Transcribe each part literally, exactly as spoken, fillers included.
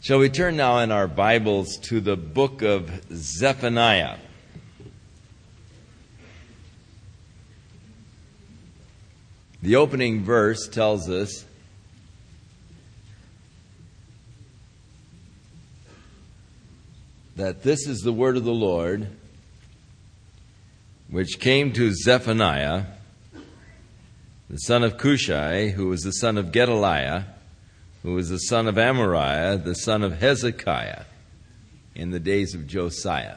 Shall we turn now in our Bibles to the book of Zephaniah? The opening verse tells us that this is the word of the Lord, which came to Zephaniah, the son of Cushai, who was the son of Gedaliah, who was the son of Amariah, the son of Hezekiah, in the days of Josiah.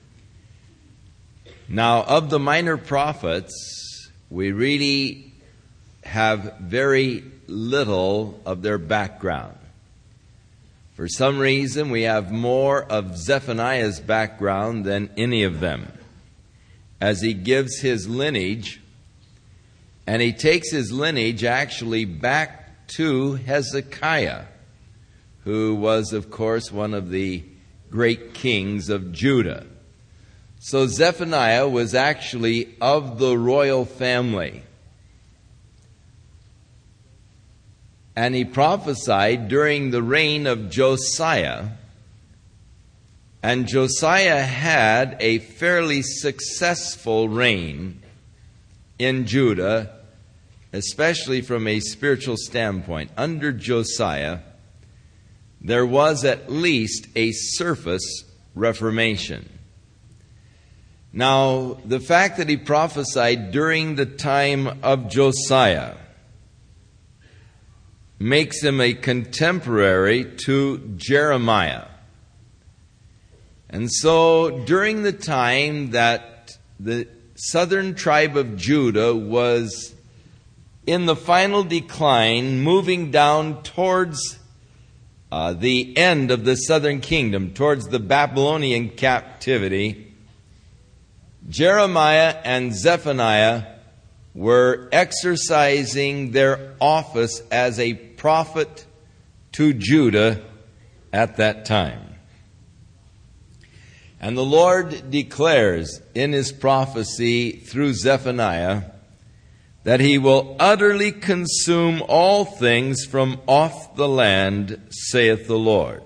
Now, of the minor prophets, we really have very little of their background. For some reason, we have more of Zephaniah's background than any of them, as he gives his lineage, and he takes his lineage actually back to Hezekiah, who was, of course, one of the great kings of Judah. So Zephaniah was actually of the royal family. And he prophesied during the reign of Josiah. And Josiah had a fairly successful reign in Judah, especially from a spiritual standpoint. Under Josiah, there was at least a surface reformation. Now, the fact that he prophesied during the time of Josiah makes him a contemporary to Jeremiah. And so, during the time that the southern tribe of Judah was in the final decline, moving down towards uh, the end of the southern kingdom, towards the Babylonian captivity, Jeremiah and Zephaniah were exercising their office as a prophet to Judah at that time. And the Lord declares in his prophecy through Zephaniah that he will utterly consume all things from off the land, saith the Lord.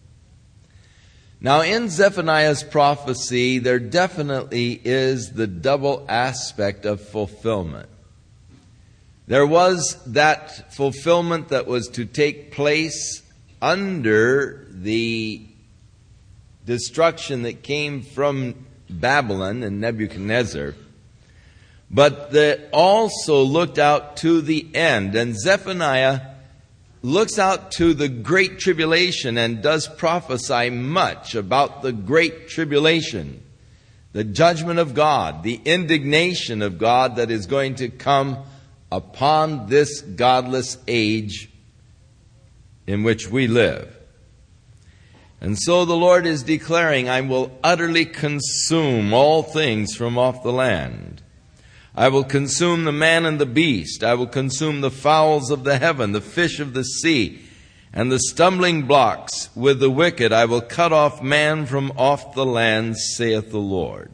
Now, in Zephaniah's prophecy, there definitely is the double aspect of fulfillment. There was that fulfillment that was to take place under the destruction that came from Babylon and Nebuchadnezzar, but that also looked out to the end. And Zephaniah looks out to the great tribulation and does prophesy much about the great tribulation, the judgment of God, the indignation of God that is going to come upon this godless age in which we live. And so the Lord is declaring, I will utterly consume all things from off the land. I will consume the man and the beast. I will consume the fowls of the heaven, the fish of the sea, and the stumbling blocks with the wicked. I will cut off man from off the land, saith the Lord.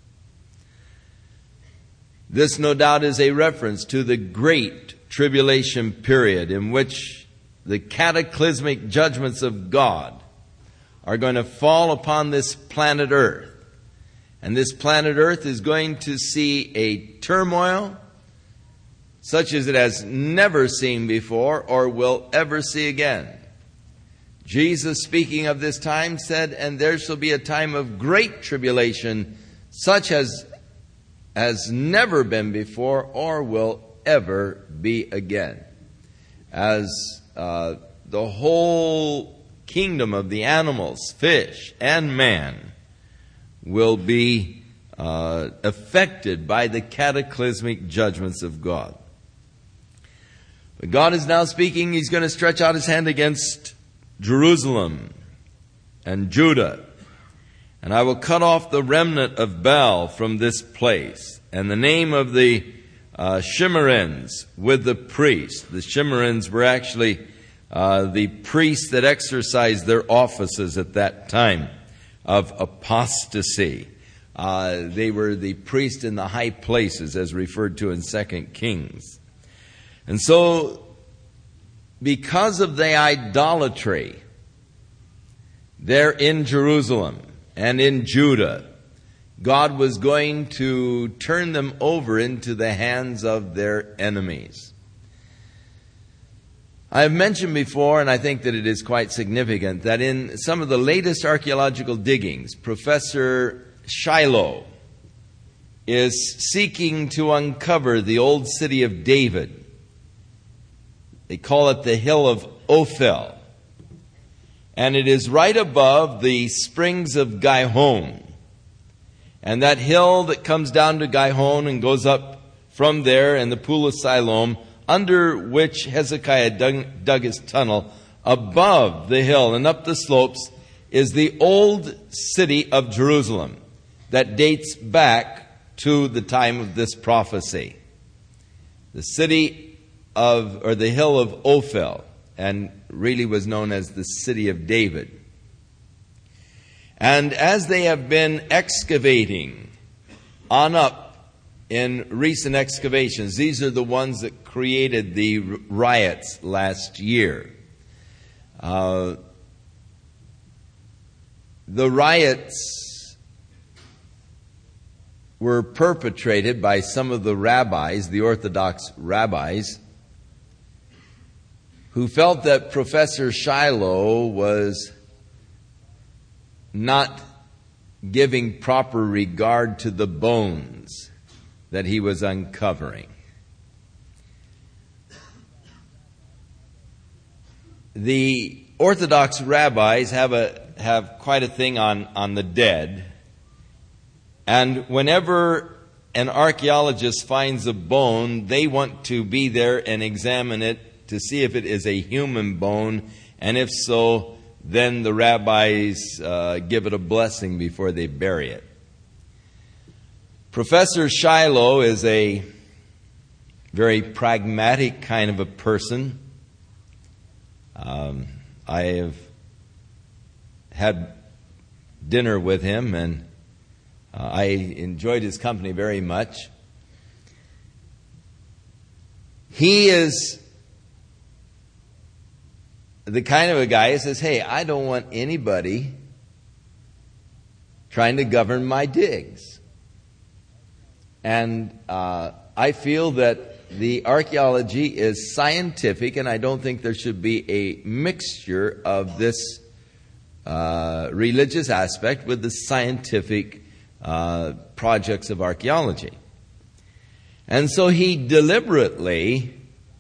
This, no doubt, is a reference to the great tribulation period in which the cataclysmic judgments of God are going to fall upon this planet Earth. And this planet Earth is going to see a turmoil such as it has never seen before or will ever see again. Jesus, speaking of this time, said, and there shall be a time of great tribulation such as has never been before or will ever be again. As uh, the whole kingdom of the animals, fish, and man will be uh, affected by the cataclysmic judgments of God. But God is now speaking. He's going to stretch out his hand against Jerusalem and Judah. And I will cut off the remnant of Baal from this place. And the name of the uh, Shimerins with the priests. The Shimerins were actually uh, the priests that exercised their offices at that time of apostasy. Uh, they were the priests in the high places, as referred to in Second Kings. And so, because of the idolatry there in Jerusalem and in Judah, God was going to turn them over into the hands of their enemies. I have mentioned before, and I think that it is quite significant, that in some of the latest archaeological diggings, Professor Shiloh is seeking to uncover the old city of David. They call it the Hill of Ophel. And it is right above the springs of Gihon. And that hill that comes down to Gihon and goes up from there in the Pool of Siloam, under which Hezekiah dug, dug his tunnel, above the hill and up the slopes is the old city of Jerusalem that dates back to the time of this prophecy. The city of, or the hill of Ophel, and really was known as the city of David. And as they have been excavating on up in recent excavations, these are the ones that created the riots last year. Uh, the riots were perpetrated by some of the rabbis, the Orthodox rabbis, who felt that Professor Shiloh was not giving proper regard to the bones that he was uncovering. The Orthodox rabbis have a have quite a thing on, on the dead. And whenever an archaeologist finds a bone, they want to be there and examine it to see if it is a human bone. And if so, then the rabbis uh, give it a blessing before they bury it. Professor Shiloh is a very pragmatic kind of a person. Um, I have had dinner with him, and uh, I enjoyed his company very much. He is the kind of a guy who says, hey, I don't want anybody trying to govern my digs. And uh, I feel that the archaeology is scientific, and I don't think there should be a mixture of this uh, religious aspect with the scientific uh, projects of archaeology. And so he deliberately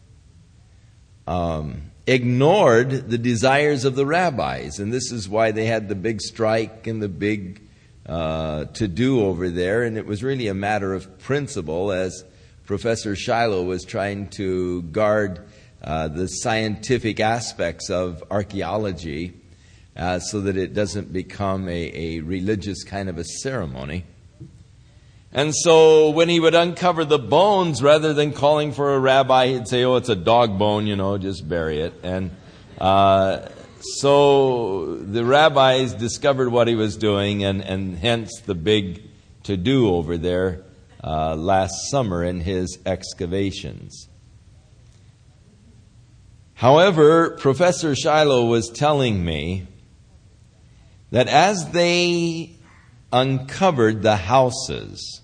um, ignored the desires of the rabbis, and this is why they had the big strike and the big uh, to-do over there, and it was really a matter of principle as Professor Shiloh was trying to guard uh, the scientific aspects of archaeology uh, so that it doesn't become a, a religious kind of a ceremony. And so when he would uncover the bones, rather than calling for a rabbi, he'd say, oh, it's a dog bone, you know, just bury it. And uh, so the rabbis discovered what he was doing, and, and hence the big to-do over there uh, last summer in his excavations. However, Professor Shiloh was telling me that as they uncovered the houses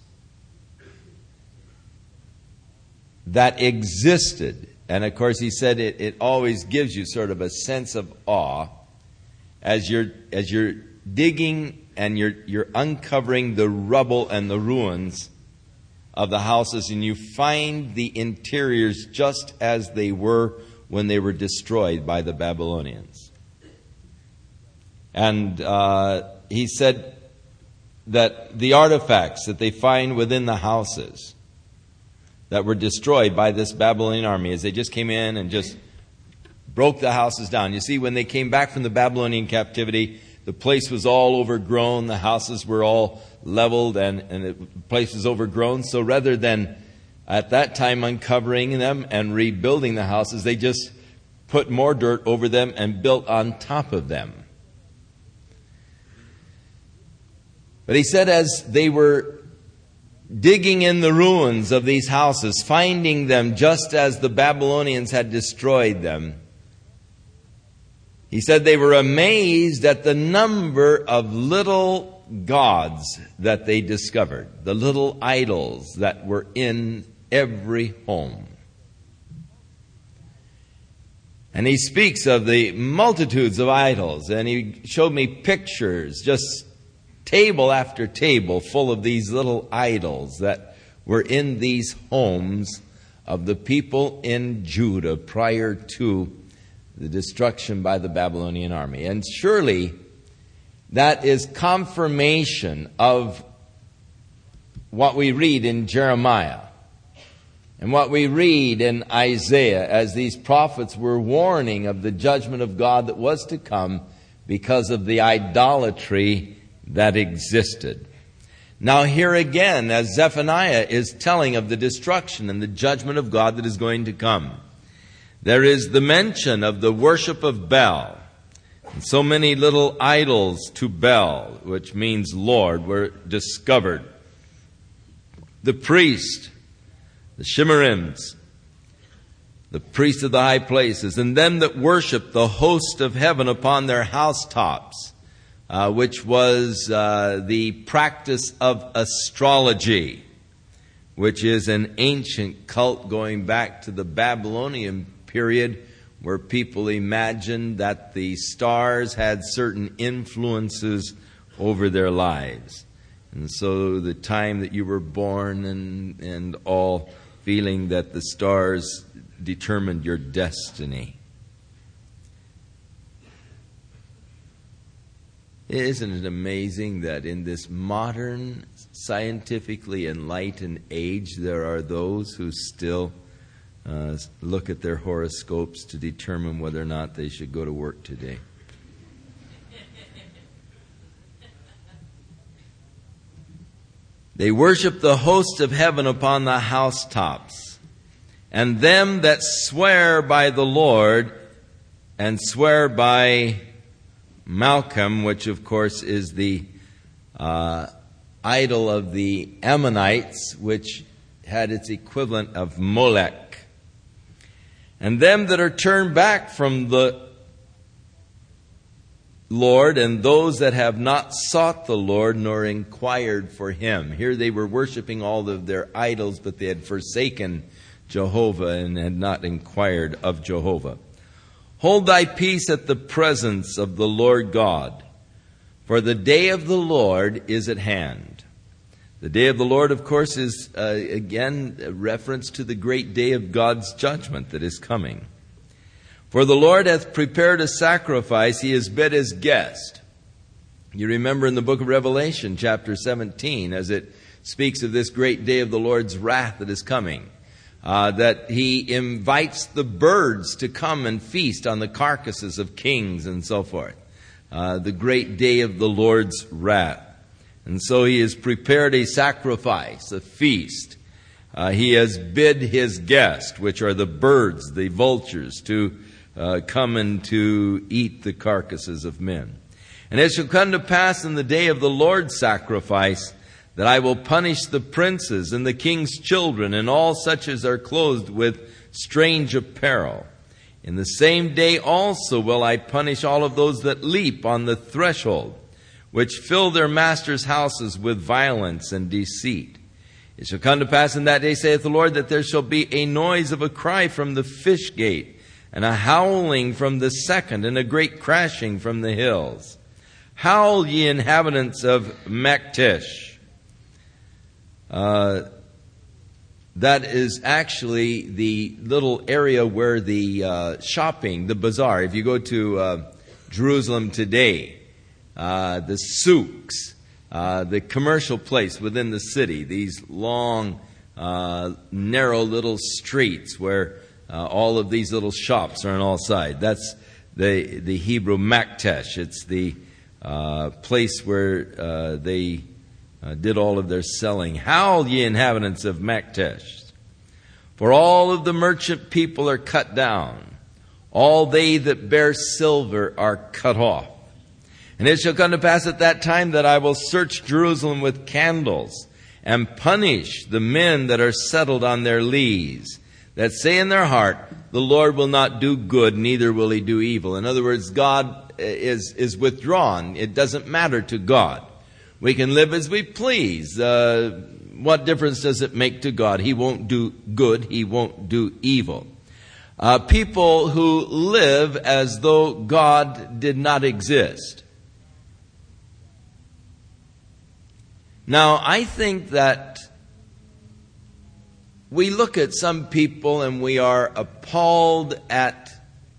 that existed, and of course he said it, it always gives you sort of a sense of awe as you're as you're digging and you're you're uncovering the rubble and the ruins of the houses, and you find the interiors just as they were when they were destroyed by the Babylonians. And uh, he said that the artifacts that they find within the houses that were destroyed by this Babylonian army, as they just came in and just broke the houses down. You see, when they came back from the Babylonian captivity, the place was all overgrown. The houses were all leveled, and, and the place was overgrown. So rather than at that time uncovering them and rebuilding the houses, they just put more dirt over them and built on top of them. But he said as they were digging in the ruins of these houses, finding them just as the Babylonians had destroyed them, He said they were amazed at the number of little gods that they discovered, the little idols that were in every home. And he speaks of the multitudes of idols, and he showed me pictures, just table after table full of these little idols that were in these homes of the people in Judah prior to the destruction by the Babylonian army. And surely that is confirmation of what we read in Jeremiah and what we read in Isaiah as these prophets were warning of the judgment of God that was to come because of the idolatry that existed. Now here again, as Zephaniah is telling of the destruction and the judgment of God that is going to come, there is the mention of the worship of Baal. And so many little idols to Baal, which means Lord, were discovered. The priest, the Shemarims, the priests of the high places, and them that worship the host of heaven upon their housetops, uh, which was uh, the practice of astrology, which is an ancient cult going back to the Babylonian period, where people imagined that the stars had certain influences over their lives. And so the time that you were born and, and all, feeling that the stars determined your destiny. Isn't it amazing that in this modern, scientifically enlightened age, there are those who still uh, look at their horoscopes to determine whether or not they should go to work today? They worship the host of heaven upon the housetops, and them that swear by the Lord and swear by Malcham, which of course is the uh, idol of the Ammonites, which had its equivalent of Molech. And them that are turned back from the Lord, and those that have not sought the Lord nor inquired for Him. Here they were worshiping all of their idols, but they had forsaken Jehovah and had not inquired of Jehovah. Hold thy peace at the presence of the Lord God, for the day of the Lord is at hand. The day of the Lord, of course, is uh, again a reference to the great day of God's judgment that is coming. For the Lord hath prepared a sacrifice, He has bid His guest. You remember in the book of Revelation, chapter seventeen, as it speaks of this great day of the Lord's wrath that is coming, uh, that He invites the birds to come and feast on the carcasses of kings and so forth. Uh, the great day of the Lord's wrath. And so He has prepared a sacrifice, a feast. Uh, he has bid His guest, which are the birds, the vultures, to uh, come and to eat the carcasses of men. And it shall come to pass in the day of the Lord's sacrifice that I will punish the princes and the king's children and all such as are clothed with strange apparel. In the same day also will I punish all of those that leap on the threshold, which fill their masters' houses with violence and deceit. It shall come to pass in that day, saith the Lord, that there shall be a noise of a cry from the fish gate, and a howling from the second, and a great crashing from the hills. Howl, ye inhabitants of Maktesh. Uh, that is actually the little area where the uh, shopping, the bazaar, if you go to uh, Jerusalem today, Uh, the souks, uh, the commercial place within the city, these long, uh, narrow little streets where uh, all of these little shops are on all sides. That's the the Hebrew Maktesh. It's the uh, place where uh, they uh, did all of their selling. Howl, ye inhabitants of Maktesh, for all of the merchant people are cut down. All they that bear silver are cut off. And it shall come to pass at that time that I will search Jerusalem with candles and punish the men that are settled on their lees, that say in their heart, the Lord will not do good, neither will he do evil. In other words, God is, is withdrawn. It doesn't matter to God. We can live as we please. Uh, what difference does it make to God? He won't do good. He won't do evil. Uh, people who live as though God did not exist. Now, I think that we look at some people and we are appalled at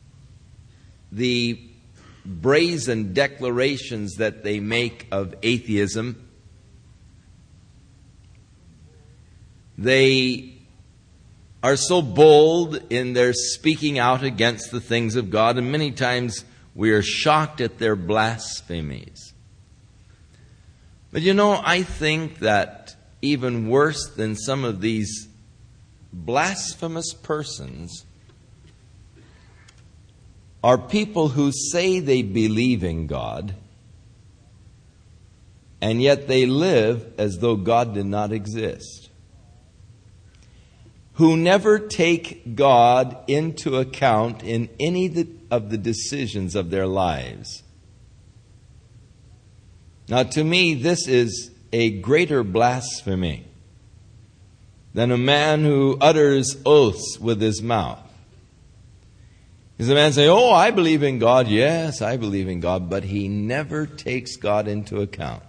the brazen declarations that they make of atheism. They are so bold in their speaking out against the things of God, and many times we are shocked at their blasphemies. But you know, I think that even worse than some of these blasphemous persons are people who say they believe in God, and yet they live as though God did not exist. Who never take God into account in any of the decisions of their lives. Now, to me, this is a greater blasphemy than a man who utters oaths with his mouth. Is a man saying, oh, I believe in God. Yes, I believe in God. But he never takes God into account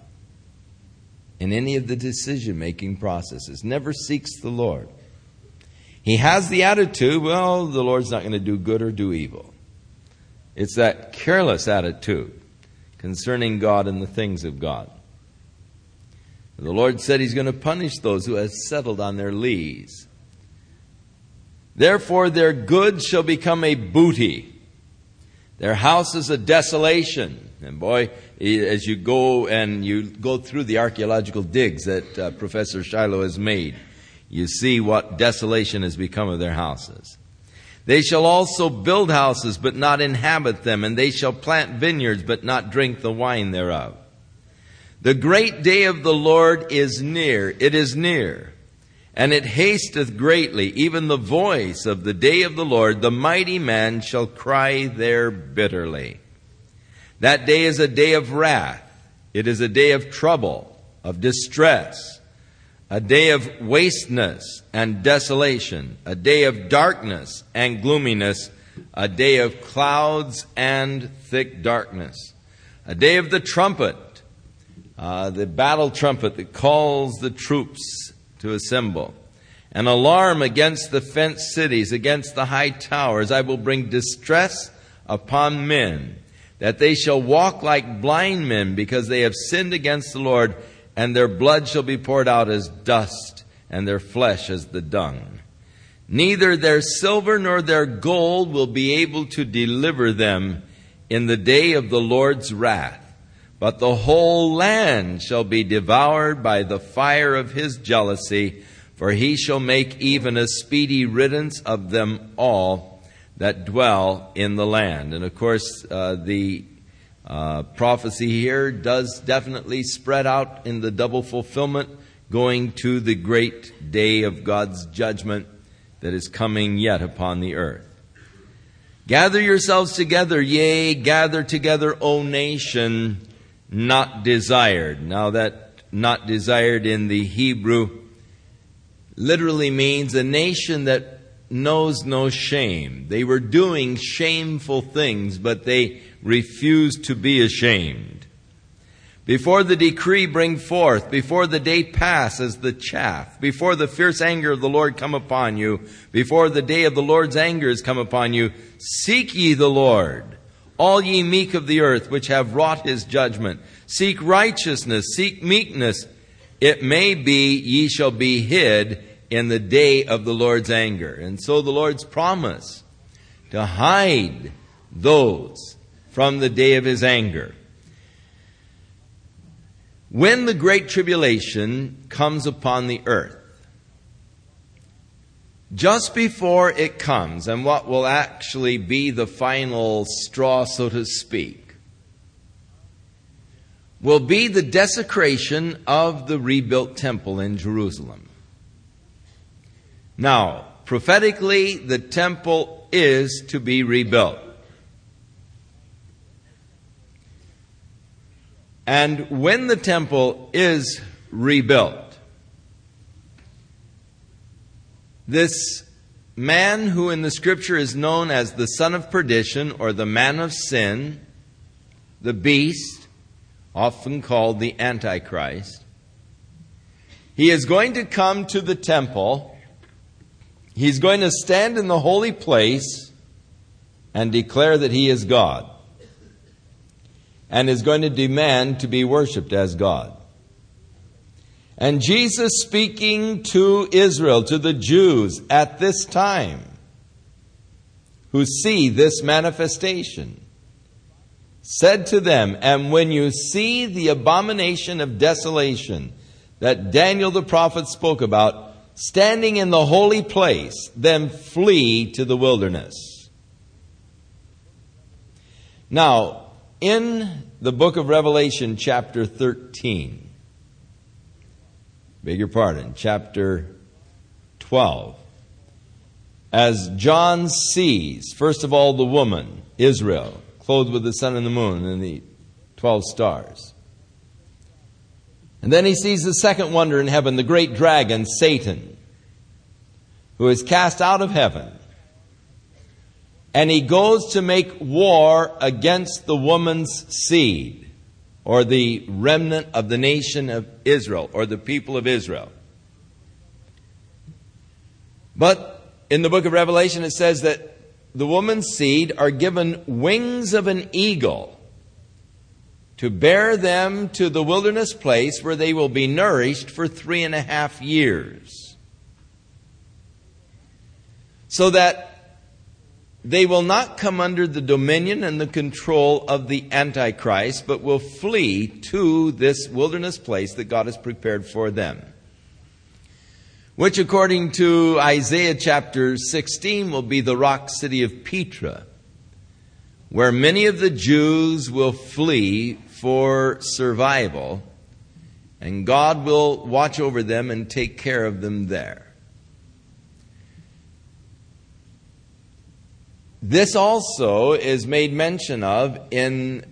in any of the decision-making processes. Never seeks the Lord. He has the attitude, well, the Lord's not going to do good or do evil. It's that careless attitude concerning God and the things of God. The Lord said He's going to punish those who have settled on their lees. Therefore their goods shall become a booty, their house is a desolation. And boy, as you go and you go through the archaeological digs that uh, Professor Shiloh has made, you see what desolation has become of their houses. They shall also build houses, but not inhabit them, and they shall plant vineyards, but not drink the wine thereof. The great day of the Lord is near, it is near, and it hasteth greatly, even the voice of the day of the Lord, the mighty man shall cry there bitterly. That day is a day of wrath, it is a day of trouble, of distress, a day of wasteness and desolation, a day of darkness and gloominess, a day of clouds and thick darkness, a day of the trumpet, uh, the battle trumpet that calls the troops to assemble, an alarm against the fenced cities, against the high towers. I will bring distress upon men, that they shall walk like blind men, because they have sinned against the Lord, and their blood shall be poured out as dust, and their flesh as the dung. Neither their silver nor their gold will be able to deliver them in the day of the Lord's wrath. But the whole land shall be devoured by the fire of His jealousy, for He shall make even a speedy riddance of them all that dwell in the land. And of course, uh, the Uh, prophecy here does definitely spread out in the double fulfillment, going to the great day of God's judgment that is coming yet upon the earth. Gather yourselves together, yea, gather together, O nation, not desired. Now that not desired in the Hebrew literally means a nation that knows no shame. They were doing shameful things, but they refused to be ashamed. Before the decree bring forth, before the day pass as the chaff, before the fierce anger of the Lord come upon you, before the day of the Lord's anger is come upon you, seek ye the Lord, all ye meek of the earth, which have wrought His judgment. Seek righteousness, seek meekness. It may be ye shall be hid in the day of the Lord's anger. And so the Lord's promise to hide those from the day of His anger. When the great tribulation comes upon the earth, just before it comes, and what will actually be the final straw, so to speak, will be the desecration of the rebuilt temple in Jerusalem. Now, prophetically, the temple is to be rebuilt. And when the temple is rebuilt, this man who in the Scripture is known as the son of perdition or the man of sin, the beast, often called the Antichrist, he is going to come to the temple. He's going to stand in the holy place and declare that he is God, and is going to demand to be worshipped as God. And Jesus, speaking to Israel, to the Jews at this time, who see this manifestation, said to them, "And when you see the abomination of desolation that Daniel the prophet spoke about, standing in the holy place, then flee to the wilderness." Now, in the book of Revelation, chapter thirteen, beg your pardon, chapter twelve, as John sees, first of all, the woman, Israel, clothed with the sun and the moon and the twelve stars. And then he sees the second wonder in heaven, the great dragon, Satan, who is cast out of heaven. And he goes to make war against the woman's seed, or the remnant of the nation of Israel, or the people of Israel. But in the book of Revelation it says that the woman's seed are given wings of an eagle to bear them to the wilderness place where they will be nourished for three and a half years. So that they will not come under the dominion and the control of the Antichrist, but will flee to this wilderness place that God has prepared for them. Which, according to Isaiah chapter sixteen, will be the rock city of Petra, where many of the Jews will flee for survival, and God will watch over them and take care of them there. This also is made mention of in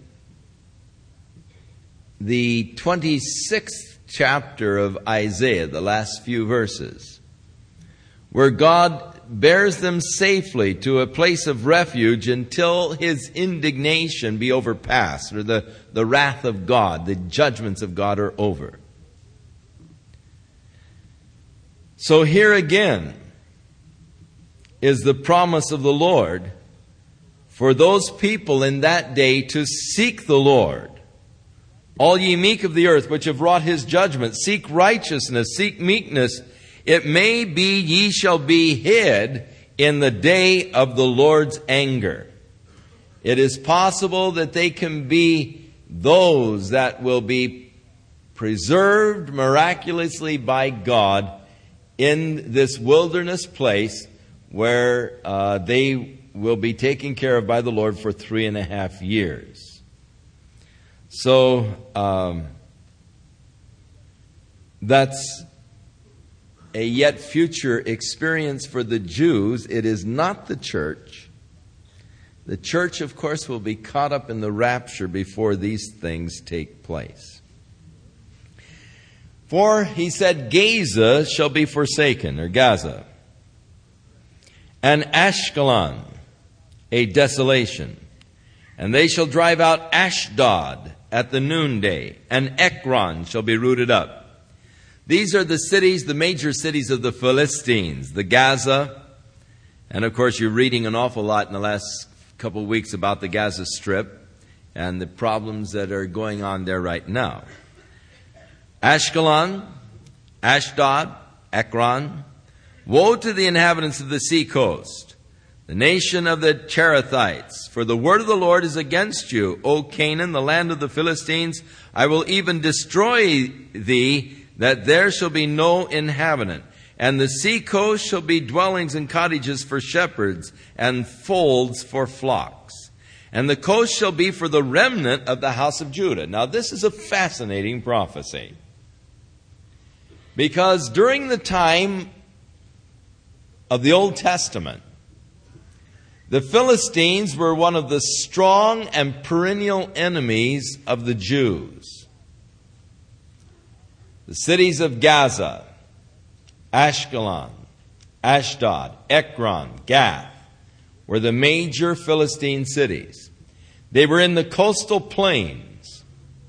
the twenty-sixth chapter of Isaiah, the last few verses, where God bears them safely to a place of refuge until his indignation be overpassed, or the, the wrath of God, the judgments of God are over. So here again is the promise of the Lord for those people in that day to seek the Lord. All ye meek of the earth, which have wrought his judgment, seek righteousness, seek meekness. It may be ye shall be hid in the day of the Lord's anger. It is possible that they can be those that will be preserved miraculously by God in this wilderness place where uh, they will be taken care of by the Lord for three and a half years. So, um, that's a yet future experience for the Jews. It is not the church. The church, of course, will be caught up in the rapture before these things take place. For, he said, Gaza shall be forsaken, or Gaza, and Ashkelon, a desolation. And they shall drive out Ashdod at the noonday, and Ekron shall be rooted up. These are the cities, the major cities of the Philistines, the Gaza. And of course, you're reading an awful lot in the last couple of weeks about the Gaza Strip and the problems that are going on there right now. Ashkelon, Ashdod, Ekron. Woe to the inhabitants of the sea coast, the nation of the Cherethites, for the word of the Lord is against you, O Canaan, the land of the Philistines. I will even destroy thee, that there shall be no inhabitant. And the sea coast shall be dwellings and cottages for shepherds, and folds for flocks. And the coast shall be for the remnant of the house of Judah. Now this is a fascinating prophecy, because during the time of the Old Testament, The Philistines were one of the strong and perennial enemies of the Jews. The cities of Gaza, Ashkelon, Ashdod, Ekron, Gath were the major Philistine cities. They were in the coastal plains,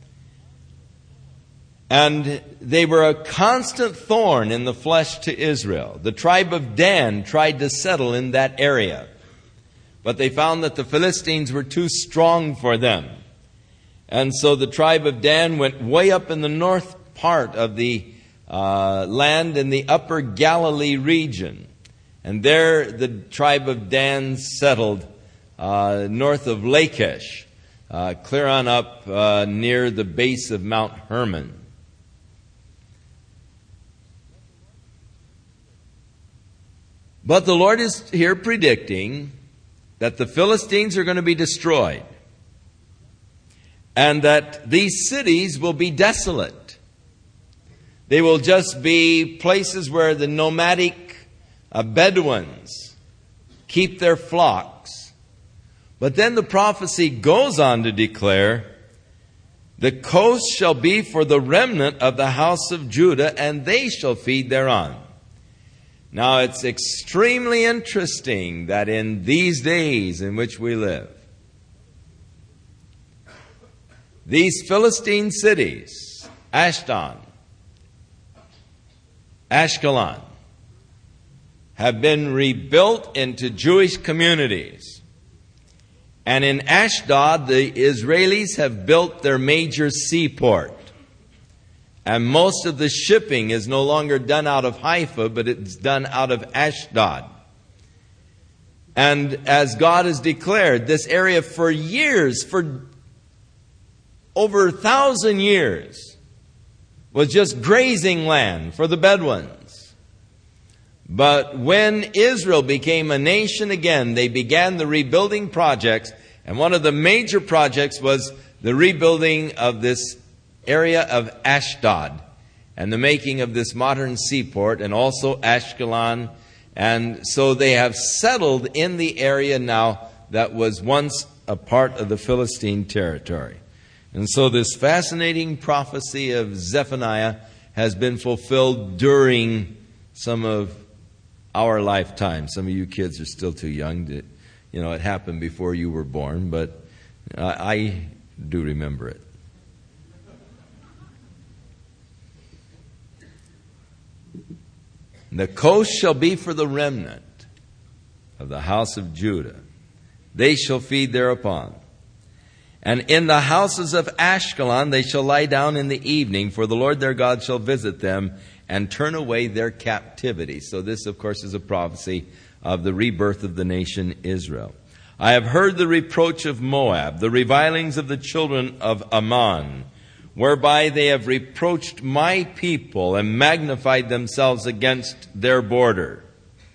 and they were a constant thorn in the flesh to Israel. The tribe of Dan tried to settle in that area, but they found that the Philistines were too strong for them. And so the tribe of Dan went way up in the north part of the uh, land in the upper Galilee region. And there the tribe of Dan settled uh, north of Lachish, uh, clear on up uh, near the base of Mount Hermon. But the Lord is here predicting that the Philistines are going to be destroyed, and that these cities will be desolate. They will just be places where the nomadic uh, Bedouins keep their flocks. But then the prophecy goes on to declare, the coast shall be for the remnant of the house of Judah, and they shall feed thereon. Now, it's extremely interesting that in these days in which we live, these Philistine cities, Ashdod, Ashkelon, have been rebuilt into Jewish communities. And in Ashdod, the Israelis have built their major seaport. And most of the shipping is no longer done out of Haifa, but it's done out of Ashdod. And as God has declared, this area for years, for over a thousand years, was just grazing land for the Bedouins. But when Israel became a nation again, they began the rebuilding projects. And one of the major projects was the rebuilding of this area of Ashdod and the making of this modern seaport, and also Ashkelon. And so they have settled in the area now that was once a part of the Philistine territory. And so this fascinating prophecy of Zephaniah has been fulfilled during some of our lifetime. Some of you kids are still too young to, you know, it happened before you were born, but I, I do remember it. The coast shall be for the remnant of the house of Judah. They shall feed thereupon. And in the houses of Ashkelon they shall lie down in the evening, for the Lord their God shall visit them and turn away their captivity. So this, of course, is a prophecy of the rebirth of the nation Israel. I have heard the reproach of Moab, the revilings of the children of Ammon, whereby they have reproached my people and magnified themselves against their border.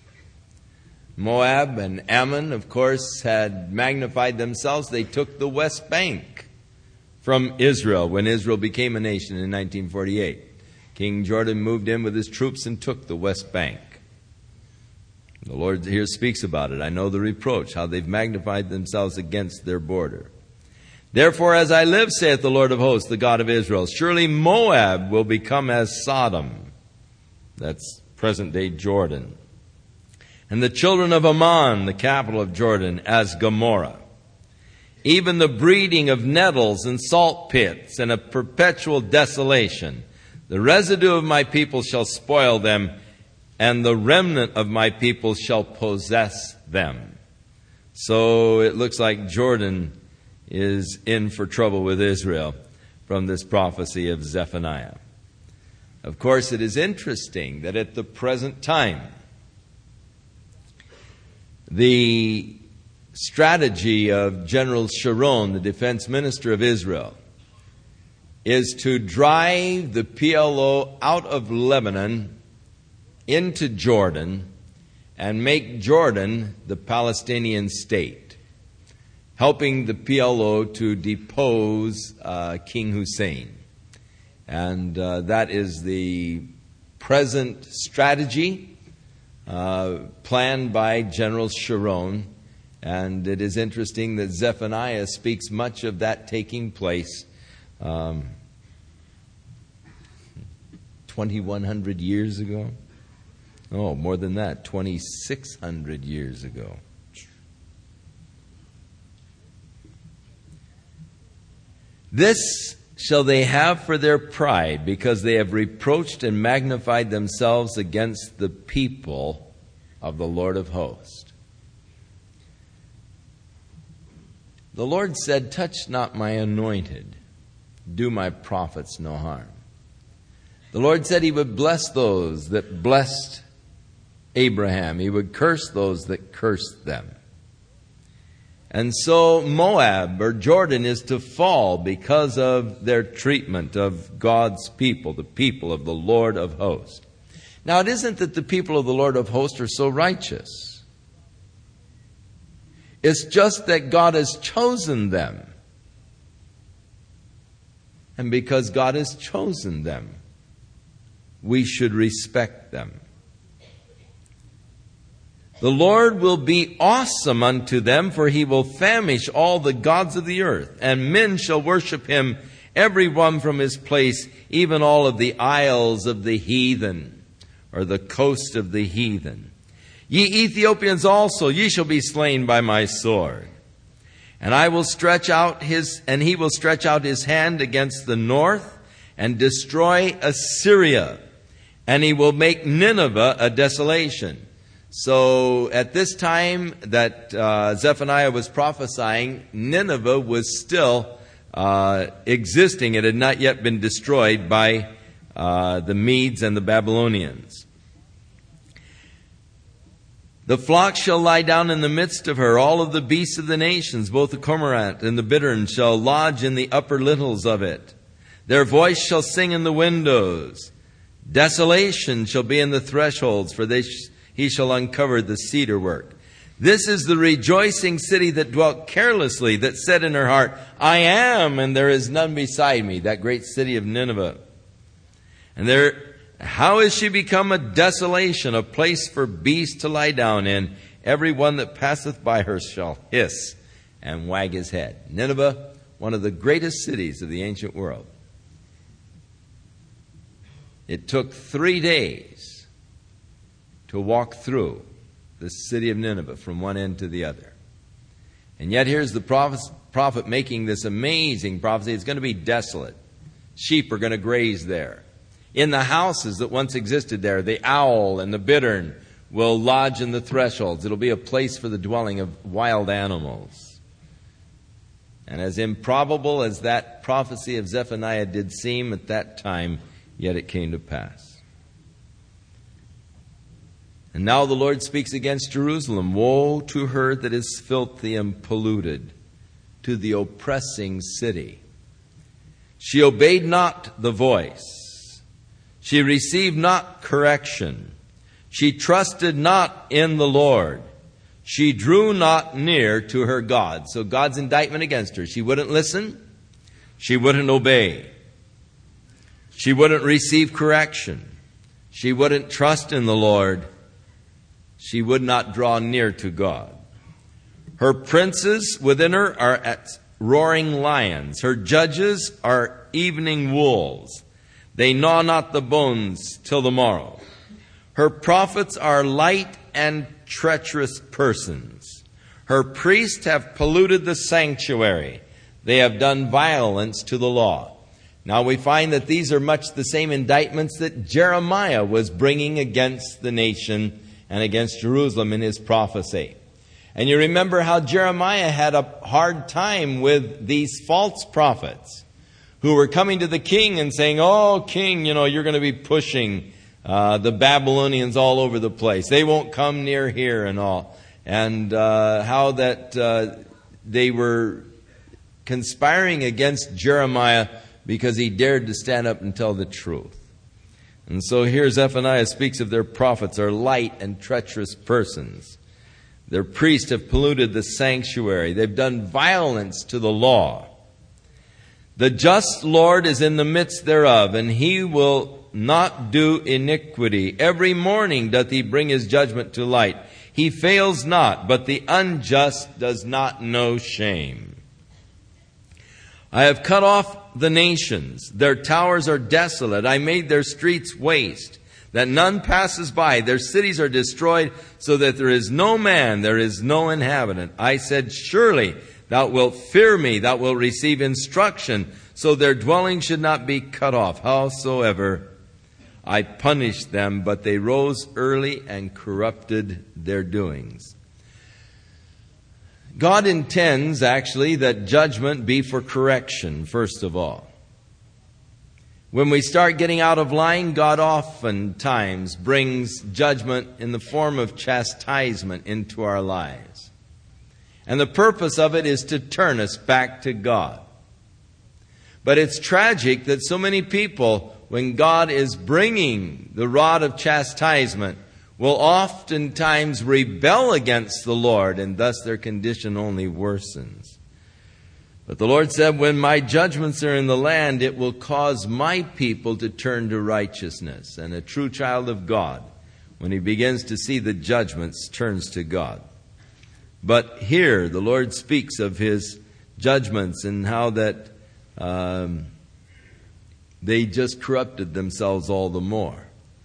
Moab and Ammon, of course, had magnified themselves. They took the West Bank from Israel when Israel became a nation in nineteen forty-eight. King Jordan moved in with his troops and took the West Bank. The Lord here speaks about it. I know the reproach, how they've magnified themselves against their border. Therefore, as I live, saith the Lord of hosts, the God of Israel, surely Moab will become as Sodom. That's present-day Jordan. And the children of Ammon, the capital of Jordan, as Gomorrah. Even the breeding of nettles and salt pits and a perpetual desolation. The residue of my people shall spoil them, and the remnant of my people shall possess them. So it looks like Jordan is in for trouble with Israel from this prophecy of Zephaniah. Of course, it is interesting that at the present time, the strategy of General Sharon, the defense minister of Israel, is to drive the P L O out of Lebanon into Jordan and make Jordan the Palestinian state, helping the P L O to depose uh, King Hussein. And uh, that is the present strategy uh, planned by General Sharon And it is interesting that Zephaniah speaks much of that taking place um, twenty-one hundred years ago. Oh, more than that, twenty-six hundred years ago. This shall they have for their pride, because they have reproached and magnified themselves against the people of the Lord of hosts. The Lord said, touch not my anointed, do my prophets no harm. The Lord said He would bless those that blessed Abraham. He would curse those that cursed them. And so Moab, or Jordan, is to fall because of their treatment of God's people, the people of the Lord of hosts. Now, it isn't that the people of the Lord of hosts are so righteous. It's just that God has chosen them. And because God has chosen them, we should respect them. The Lord will be awesome unto them, for He will famish all the gods of the earth, and men shall worship Him, every one from his place, even all of the isles of the heathen, or the coast of the heathen. Ye Ethiopians also, ye shall be slain by my sword. And I will stretch out his, and he will stretch out his hand against the north, and destroy Assyria, and he will make Nineveh a desolation. So at this time that uh, Zephaniah was prophesying, Nineveh was still uh, existing. It had not yet been destroyed by uh, the Medes and the Babylonians. The flock shall lie down in the midst of her. All of the beasts of the nations, both the cormorant and the bittern, shall lodge in the upper littles of it. Their voice shall sing in the windows. Desolation shall be in the thresholds, for they sh- he shall uncover the cedar work. This is the rejoicing city that dwelt carelessly, that said in her heart, I am, and there is none beside me, that great city of Nineveh. And there, how is she become a desolation, a place for beasts to lie down in? Every one that passeth by her shall hiss and wag his head. Nineveh, one of the greatest cities of the ancient world. It took three days to walk through the city of Nineveh from one end to the other. And yet here's the prophet, prophet making this amazing prophecy. It's going to be desolate. Sheep are going to graze there. In the houses that once existed there, the owl and the bittern will lodge in the thresholds. It'll be a place for the dwelling of wild animals. And as improbable as that prophecy of Zephaniah did seem at that time, yet it came to pass. And now the Lord speaks against Jerusalem. Woe to her that is filthy and polluted, to the oppressing city. She obeyed not the voice. She received not correction. She trusted not in the Lord. She drew not near to her God. So God's indictment against her. She wouldn't listen. She wouldn't obey. She wouldn't receive correction. She wouldn't trust in the Lord. She would not draw near to God. Her princes within her are at roaring lions. Her judges are evening wolves. They gnaw not the bones till the morrow. Her prophets are light and treacherous persons. Her priests have polluted the sanctuary. They have done violence to the law. Now we find that these are much the same indictments that Jeremiah was bringing against the nation and against Jerusalem in his prophecy. And you remember how Jeremiah had a hard time with these false prophets who were coming to the king and saying, oh, king, you know, you're going to be pushing uh, the Babylonians all over the place. They won't come near here and all. And uh, how that uh, they were conspiring against Jeremiah because he dared to stand up and tell the truth. And so here Zephaniah speaks of their prophets are light and treacherous persons. Their priests have polluted the sanctuary. They've done violence to the law. The just Lord is in the midst thereof, and He will not do iniquity. Every morning doth He bring His judgment to light. He fails not, but the unjust does not know shame. I have cut off the nations. Their towers are desolate. I made their streets waste, that none passes by. Their cities are destroyed, so that there is no man, there is no inhabitant. I said, surely thou wilt fear me, thou wilt receive instruction, so their dwelling should not be cut off. Howsoever I punished them, but they rose early and corrupted their doings. God intends, actually, that judgment be for correction, first of all. When we start getting out of line, God oftentimes brings judgment in the form of chastisement into our lives. And the purpose of it is to turn us back to God. But it's tragic that so many people, when God is bringing the rod of chastisement, will oftentimes rebel against the Lord, and thus their condition only worsens. But the Lord said, when my judgments are in the land, it will cause my people to turn to righteousness. And a true child of God, when he begins to see the judgments, turns to God. But here the Lord speaks of his judgments and how that um, they just corrupted themselves all the more.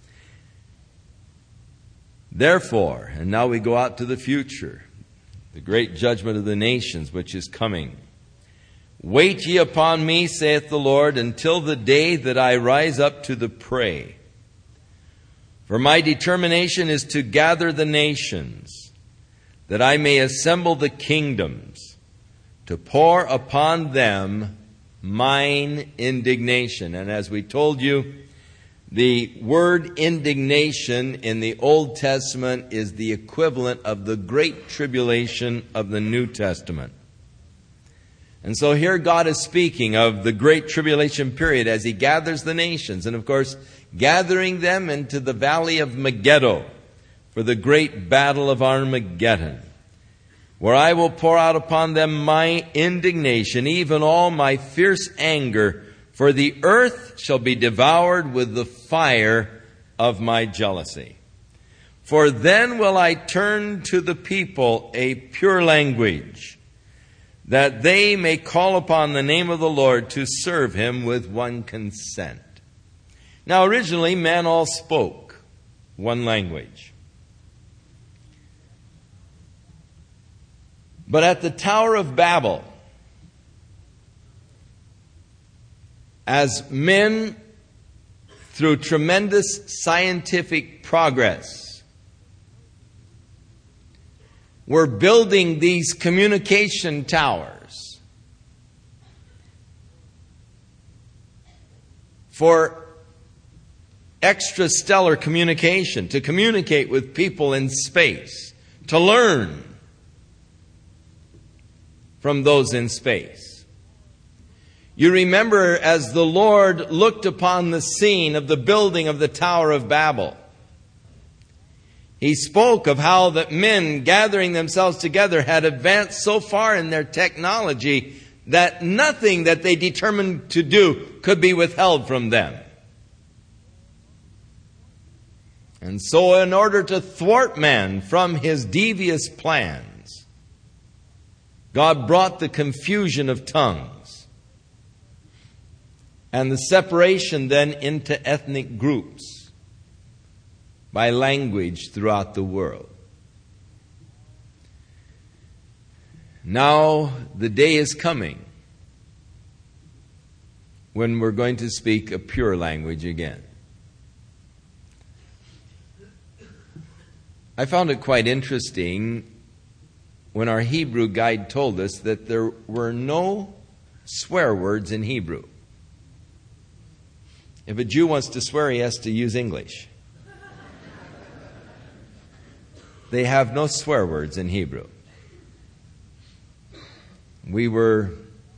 Therefore, and now we go out to the future, the great judgment of the nations which is coming. Wait ye upon me, saith the Lord, until the day that I rise up to the prey. For my determination is to gather the nations, that I may assemble the kingdoms, to pour upon them mine indignation. And as we told you, the word indignation in the Old Testament is the equivalent of the great tribulation of the New Testament. And so here God is speaking of the great tribulation period as he gathers the nations. And of course, gathering them into the valley of Megiddo for the great battle of Armageddon, where I will pour out upon them my indignation, even all my fierce anger, for the earth shall be devoured with the fire of my jealousy. For then will I turn to the people a pure language, that they may call upon the name of the Lord to serve him with one consent. Now originally men all spoke one language. But at the Tower of Babel, as men, through tremendous scientific progress, were building these communication towers for extrastellar communication, to communicate with people in space, to learn from those in space. You remember as the Lord looked upon the scene of the building of the Tower of Babel, he spoke of how that men gathering themselves together had advanced so far in their technology that nothing that they determined to do could be withheld from them. And so in order to thwart man from his devious plans, God brought the confusion of tongues and the separation then into ethnic groups by language throughout the world. Now the day is coming when we're going to speak a pure language again. I found it quite interesting when our Hebrew guide told us that there were no swear words in Hebrew. If a Jew wants to swear, he has to use English. They have no swear words in Hebrew. We were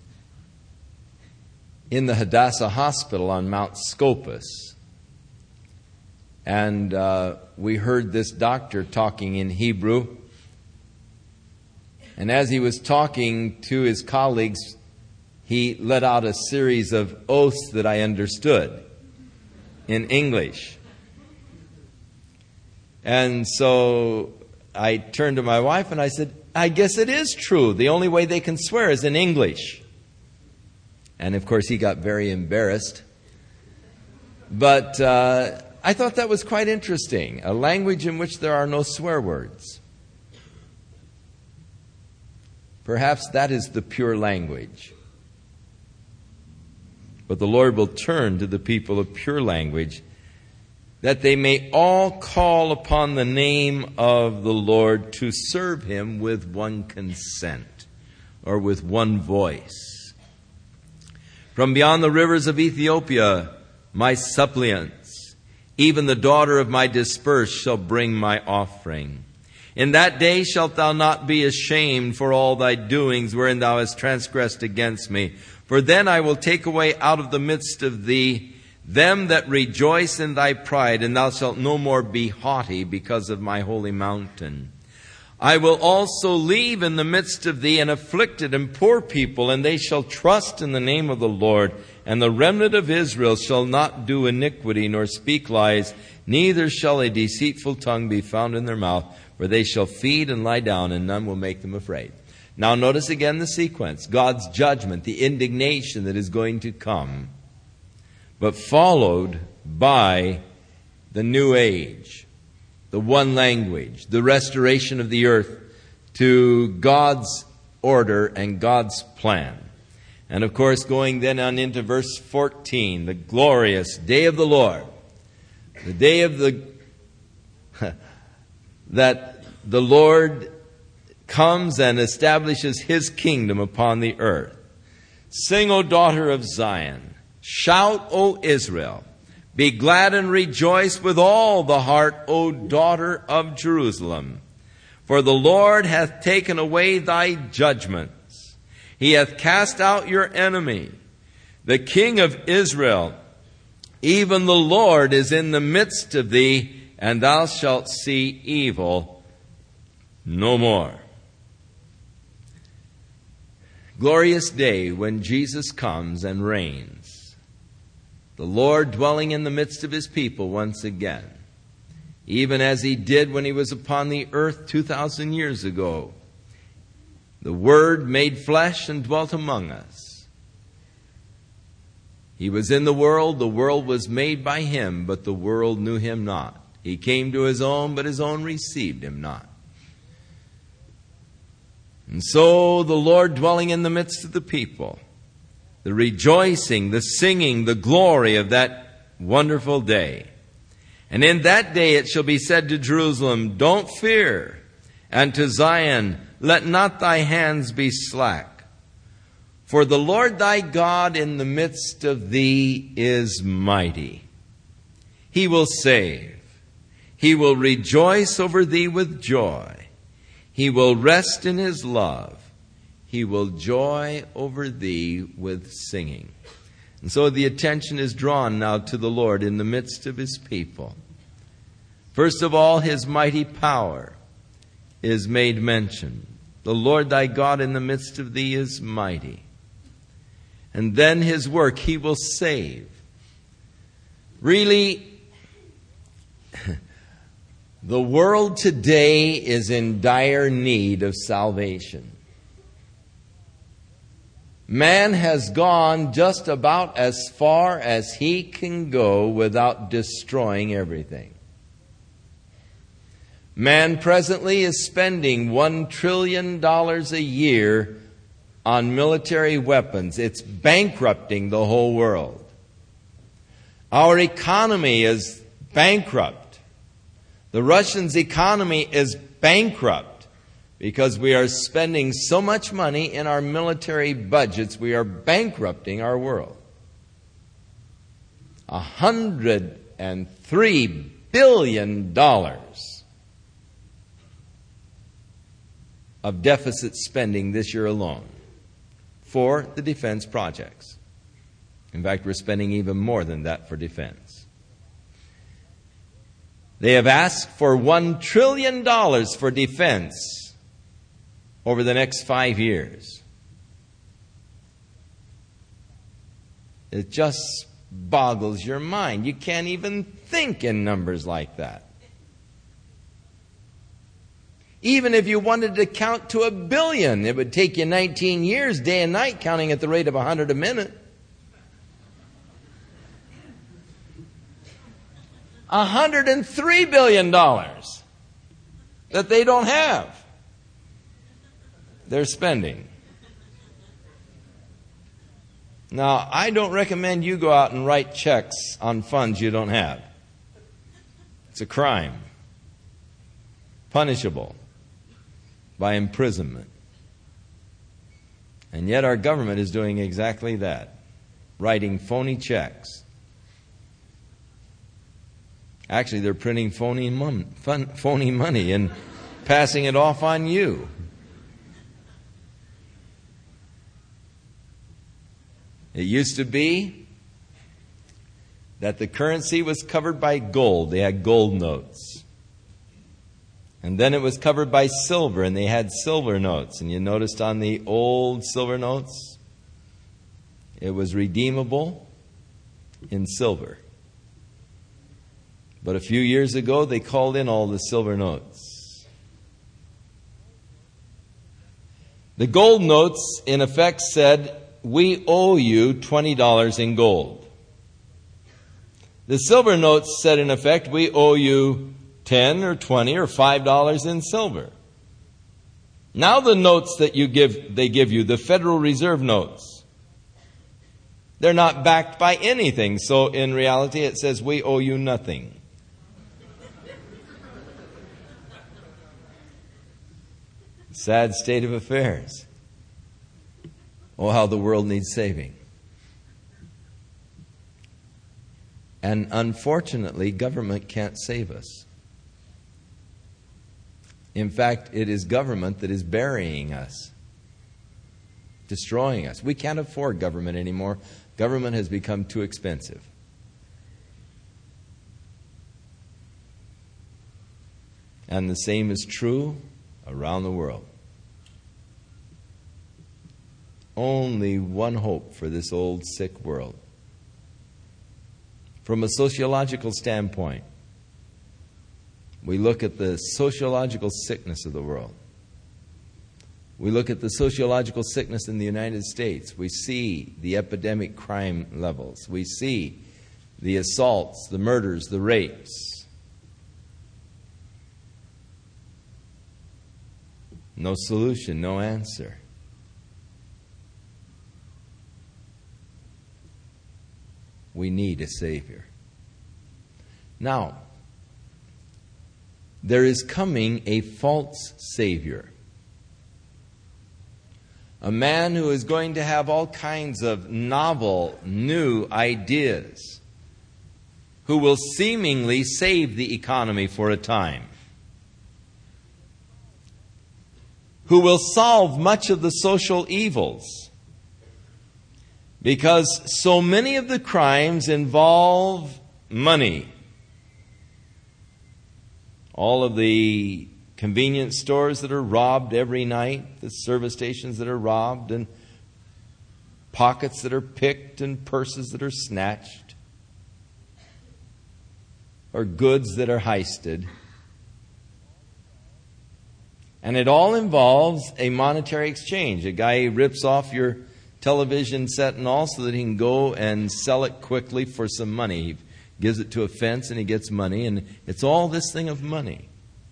in the Hadassah Hospital on Mount Scopus, and uh, we heard this doctor talking in Hebrew. And as he was talking to his colleagues, he let out a series of oaths that I understood in English. And so I turned to my wife and I said, I guess it is true. The only way they can swear is in English. And of course he got very embarrassed. But uh, I thought that was quite interesting. A language in which there are no swear words. Perhaps that is the pure language. But the Lord will turn to the people of pure language, that they may all call upon the name of the Lord to serve Him with one consent, or with one voice. From beyond the rivers of Ethiopia, my suppliants, even the daughter of my dispersed, shall bring my offering. In that day shalt thou not be ashamed for all thy doings wherein thou hast transgressed against me. For then I will take away out of the midst of thee them that rejoice in thy pride, and thou shalt no more be haughty because of my holy mountain. I will also leave in the midst of thee an afflicted and poor people, and they shall trust in the name of the Lord. And the remnant of Israel shall not do iniquity nor speak lies, neither shall a deceitful tongue be found in their mouth, for they shall feed and lie down, and none will make them afraid. Now notice again the sequence. God's judgment, the indignation that is going to come, but followed by the new age, the one language, the restoration of the earth to God's order and God's plan. And of course, going then on into verse fourteen, the glorious day of the Lord, the day of the that the Lord comes and establishes His kingdom upon the earth. Sing, O daughter of Zion. Shout, O Israel. Be glad and rejoice with all the heart, O daughter of Jerusalem. For the Lord hath taken away thy judgments. He hath cast out your enemy. The King of Israel, even the Lord, is in the midst of thee, and thou shalt see evil no more. Glorious day when Jesus comes and reigns. The Lord dwelling in the midst of His people once again. Even as He did when He was upon the earth two thousand years ago. The Word made flesh and dwelt among us. He was in the world, the world was made by Him, but the world knew Him not. He came to His own, but His own received Him not. And so the Lord dwelling in the midst of the people, the rejoicing, the singing, the glory of that wonderful day. And in that day it shall be said to Jerusalem, don't fear, and to Zion, let not thy hands be slack. For the Lord thy God in the midst of thee is mighty. He will save. He will rejoice over thee with joy. He will rest in His love. He will joy over thee with singing. And so the attention is drawn now to the Lord in the midst of His people. First of all, His mighty power is made mention. The Lord thy God in the midst of thee is mighty. And then His work, He will save. Really, the world today is in dire need of salvation. Man has gone just about as far as he can go without destroying everything. Man presently is spending one trillion dollars a year on military weapons. It's bankrupting the whole world. Our economy is bankrupt. The Russians' economy is bankrupt because we are spending so much money in our military budgets, we are bankrupting our world. A hundred and three billion dollars of deficit spending this year alone for the defense projects. In fact, we're spending even more than that for defense. They have asked for one trillion dollars for defense over the next five years. It just boggles your mind. You can't even think in numbers like that. Even if you wanted to count to a billion, it would take you nineteen years, day and night, counting at the rate of one hundred a minute. one hundred three billion dollars that they don't have. They're spending. Now, I don't recommend you go out and write checks on funds you don't have. It's a crime, punishable by imprisonment. And yet our government is doing exactly that, writing phony checks. Actually, they're printing phony, mon- fun, phony money and passing it off on you. It used to be that the currency was covered by gold. They had gold notes. And then it was covered by silver, and they had silver notes. And you noticed on the old silver notes, it was redeemable in silver. But a few years ago, they called in all the silver notes. The gold notes, in effect, said, "We owe you twenty dollars in gold." The silver notes said, in effect, "We owe you ten or twenty or five dollars in silver." Now the notes that you give, they give you, the Federal Reserve notes, they're not backed by anything. So in reality, it says, "We owe you nothing." Sad state of affairs. Oh, how the world needs saving. And unfortunately, government can't save us. In fact, it is government that is burying us, destroying us. We can't afford government anymore. Government has become too expensive. And the same is true around the world. Only one hope for this old, sick world. From a sociological standpoint, we look at the sociological sickness of the world. We look at the sociological sickness in the United States. We see the epidemic crime levels. We see the assaults, the murders, the rapes. No solution, no answer. We need a Savior. Now, there is coming a false Savior. A man who is going to have all kinds of novel, new ideas, who will seemingly save the economy for a time, who will solve much of the social evils, because so many of the crimes involve money. All of the convenience stores that are robbed every night, the service stations that are robbed, and pockets that are picked and purses that are snatched, or goods that are heisted. And it all involves a monetary exchange. A guy rips off your television set and all so that he can go and sell it quickly for some money. He gives it to a fence and he gets money, and it's all this thing of money.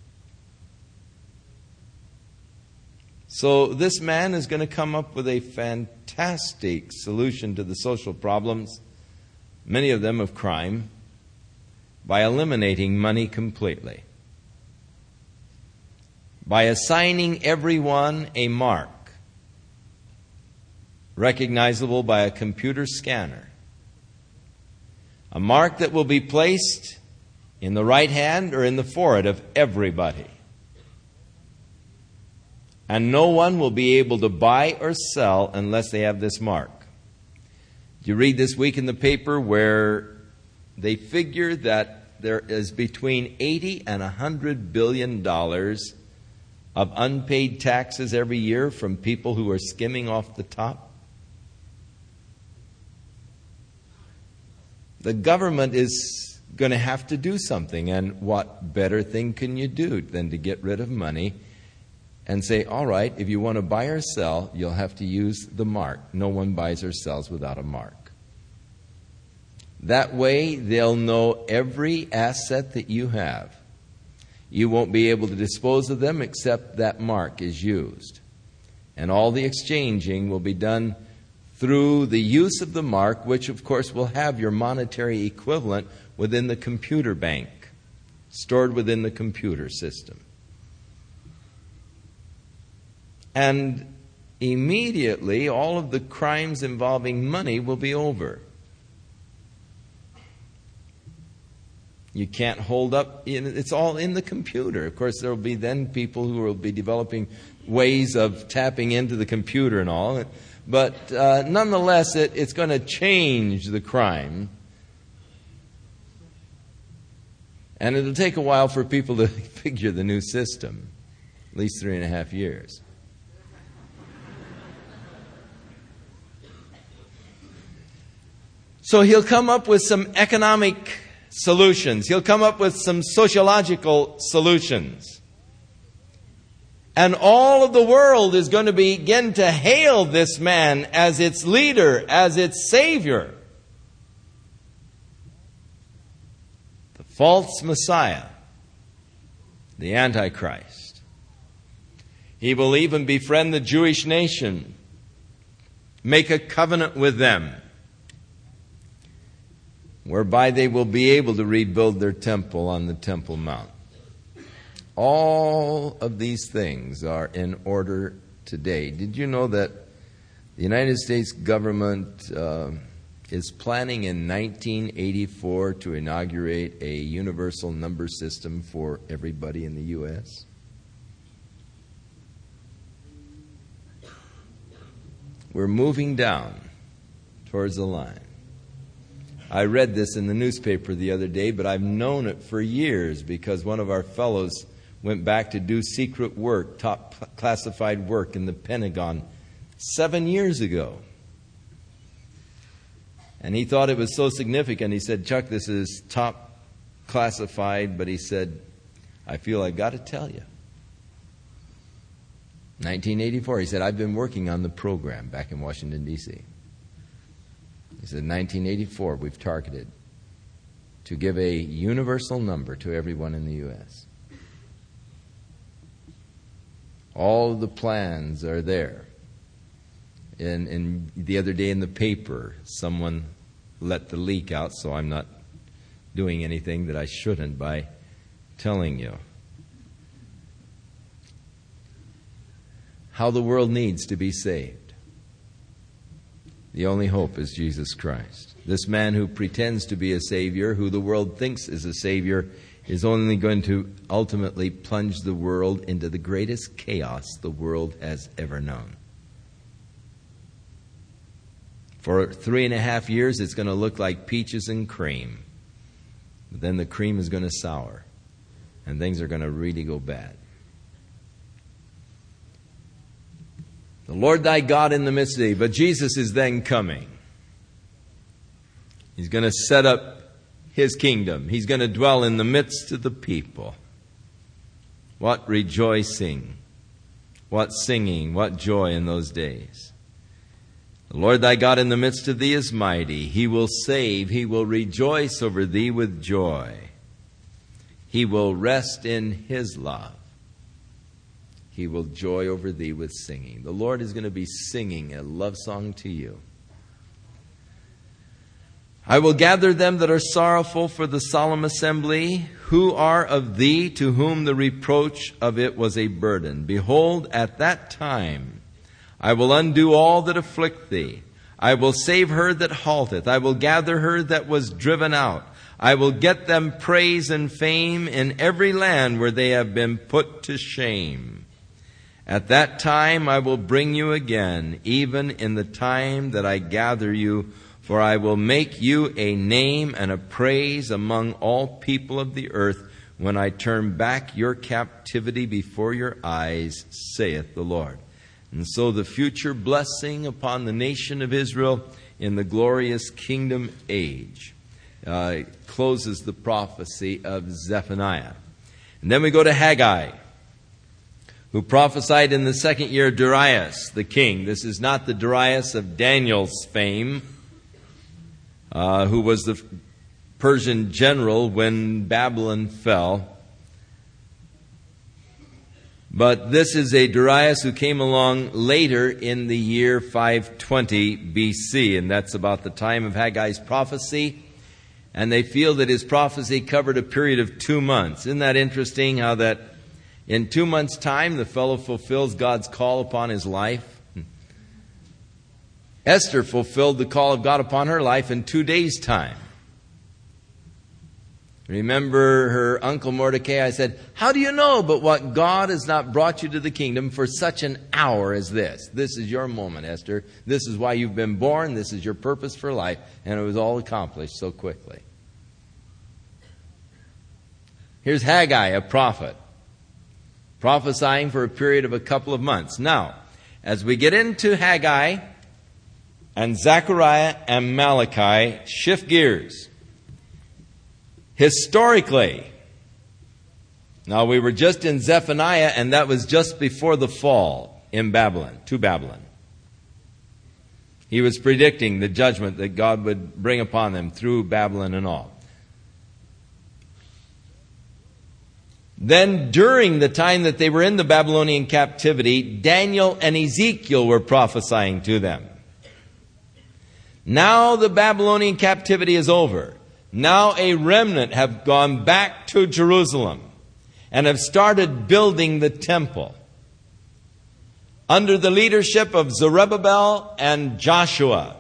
So this man is going to come up with a fantastic solution to the social problems, many of them of crime, by eliminating money completely. By assigning everyone a mark, recognizable by a computer scanner. A mark that will be placed in the right hand or in the forehead of everybody. And no one will be able to buy or sell unless they have this mark. You read this week in the paper where they figure that there is between eighty and one hundred billion dollars of unpaid taxes every year from people who are skimming off the top. The government is going to have to do something, and what better thing can you do than to get rid of money and say, all right, if you want to buy or sell, you'll have to use the mark. No one buys or sells without a mark. That way, they'll know every asset that you have. You won't be able to dispose of them except that mark is used. And all the exchanging will be done through the use of the mark, which of course will have your monetary equivalent within the computer bank, stored within the computer system. And immediately, all of the crimes involving money will be over. You can't hold up, it's all in the computer. Of course, there will be then people who will be developing ways of tapping into the computer and all. But uh, nonetheless, it, it's going to change the crime. And it'll take a while for people to figure the new system, at least three and a half years. So he'll come up with some economic solutions. He'll come up with some sociological solutions. And all of the world is going to begin to hail this man as its leader, as its savior. The false Messiah, the Antichrist. He will even befriend the Jewish nation, make a covenant with them, whereby they will be able to rebuild their temple on the Temple Mount. All of these things are in order today. Did you know that the United States government uh, is planning in nineteen eighty-four to inaugurate a universal number system for everybody in the U S? We're moving down towards the line. I read this in the newspaper the other day, but I've known it for years because one of our fellows went back to do secret work, top classified work in the Pentagon seven years ago. And he thought it was so significant. He said, Chuck, this is top classified, but he said, I feel I've got to tell you. nineteen eighty-four, he said, I've been working on the program back in Washington, D C He said, nineteen eighty-four, we've targeted to give a universal number to everyone in the U S All the plans are there. And, and the other day in the paper, someone let the leak out, so I'm not doing anything that I shouldn't by telling you. How the world needs to be saved. The only hope is Jesus Christ. This man who pretends to be a Savior, who the world thinks is a Savior, is only going to ultimately plunge the world into the greatest chaos the world has ever known. For three and a half years, it's going to look like peaches and cream. But then the cream is going to sour, and things are going to really go bad. The Lord thy God in the midst of thee. But Jesus is then coming. He's going to set up His kingdom. He's going to dwell in the midst of the people. What rejoicing, what singing, what joy in those days. The Lord thy God in the midst of thee is mighty. He will save. He will rejoice over thee with joy. He will rest in His love. He will joy over thee with singing. The Lord is going to be singing a love song to you. I will gather them that are sorrowful for the solemn assembly, who are of thee, to whom the reproach of it was a burden. Behold, at that time I will undo all that afflict thee. I will save her that halteth. I will gather her that was driven out. I will get them praise and fame in every land where they have been put to shame. At that time I will bring you again, even in the time that I gather you, for I will make you a name and a praise among all people of the earth when I turn back your captivity before your eyes, saith the Lord. And so the future blessing upon the nation of Israel in the glorious kingdom age uh, closes the prophecy of Zephaniah. And then we go to Haggai, who prophesied in the second year of Darius the king. This is not the Darius of Daniel's fame, uh, who was the Persian general when Babylon fell. But this is a Darius who came along later in the year five twenty B C, and that's about the time of Haggai's prophecy. And they feel that his prophecy covered a period of two months. Isn't that interesting how that in two months' time the fellow fulfills God's call upon his life? Esther fulfilled the call of God upon her life in two days' time. Remember her uncle Mordecai? I said, how do you know but what God has not brought you to the kingdom for such an hour as this? This is your moment, Esther. This is why you've been born. This is your purpose for life. And it was all accomplished so quickly. Here's Haggai, a prophet, prophesying for a period of a couple of months. Now, as we get into Haggai and Zechariah and Malachi, shift gears. Historically, now we were just in Zephaniah, and that was just before the fall in Babylon, to Babylon. He was predicting the judgment that God would bring upon them through Babylon and all. Then during the time that they were in the Babylonian captivity, Daniel and Ezekiel were prophesying to them. Now the Babylonian captivity is over. Now a remnant have gone back to Jerusalem and have started building the temple under the leadership of Zerubbabel and Joshua.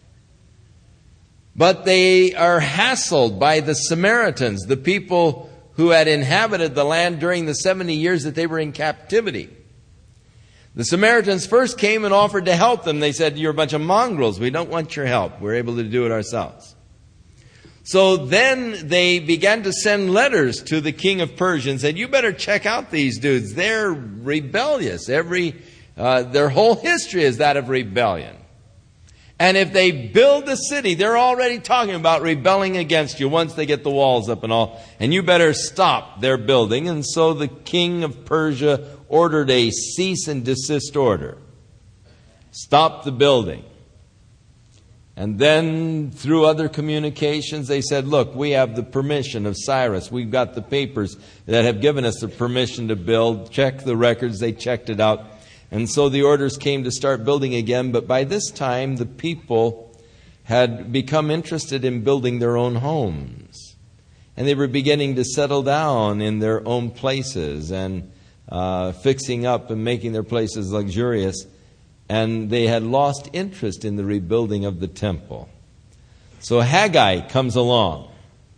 But they are hassled by the Samaritans, the people who had inhabited the land during the seventy years that they were in captivity. The Samaritans first came and offered to help them. They said, you're a bunch of mongrels. We don't want your help. We're able to do it ourselves. So then they began to send letters to the king of Persia and said, you better check out these dudes. They're rebellious. Every, uh, their whole history is that of rebellion. And if they build the city, they're already talking about rebelling against you once they get the walls up and all. And you better stop their building. And so the king of Persia ordered a cease and desist order. Stop the building. And then through other communications, they said, look, we have the permission of Cyrus. We've got the papers that have given us the permission to build. Check the records. They checked it out. And so the orders came to start building again. But by this time, the people had become interested in building their own homes. And they were beginning to settle down in their own places and uh, fixing up and making their places luxurious. And they had lost interest in the rebuilding of the temple. So Haggai comes along.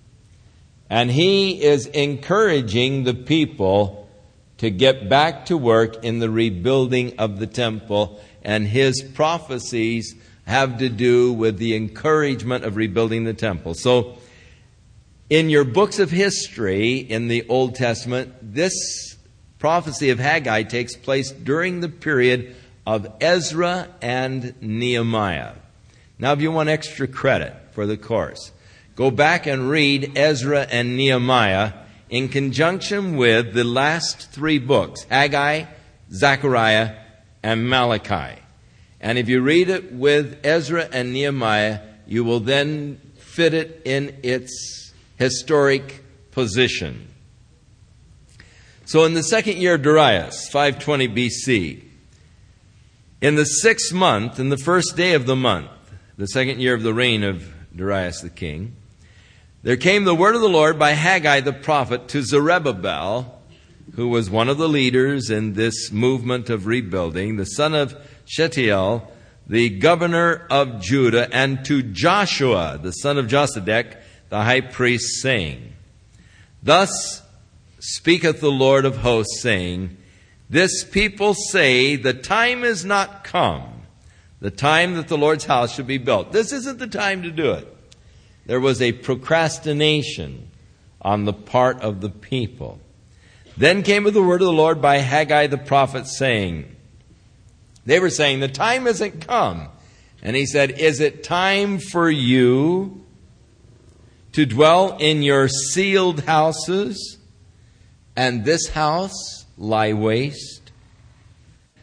And he is encouraging the people to get back to work in the rebuilding of the temple. And his prophecies have to do with the encouragement of rebuilding the temple. So in your books of history in the Old Testament, this prophecy of Haggai takes place during the period of Ezra and Nehemiah. Now, if you want extra credit for the course, go back and read Ezra and Nehemiah in conjunction with the last three books, Haggai, Zechariah, and Malachi. And if you read it with Ezra and Nehemiah, you will then fit it in its historic position. So in the second year of Darius, five twenty B C, in the sixth month, in the first day of the month, the second year of the reign of Darius the king, there came the word of the Lord by Haggai the prophet to Zerubbabel, who was one of the leaders in this movement of rebuilding, the son of Shealtiel, the governor of Judah, and to Joshua, the son of Josedech, the high priest, saying, Thus speaketh the Lord of hosts, saying, This people say, the time is not come, the time that the Lord's house should be built. This isn't the time to do it. There was a procrastination on the part of the people. Then came the word of the Lord by Haggai the prophet, saying, they were saying, the time isn't come. And he said, is it time for you to dwell in your sealed houses, and this house lie waste?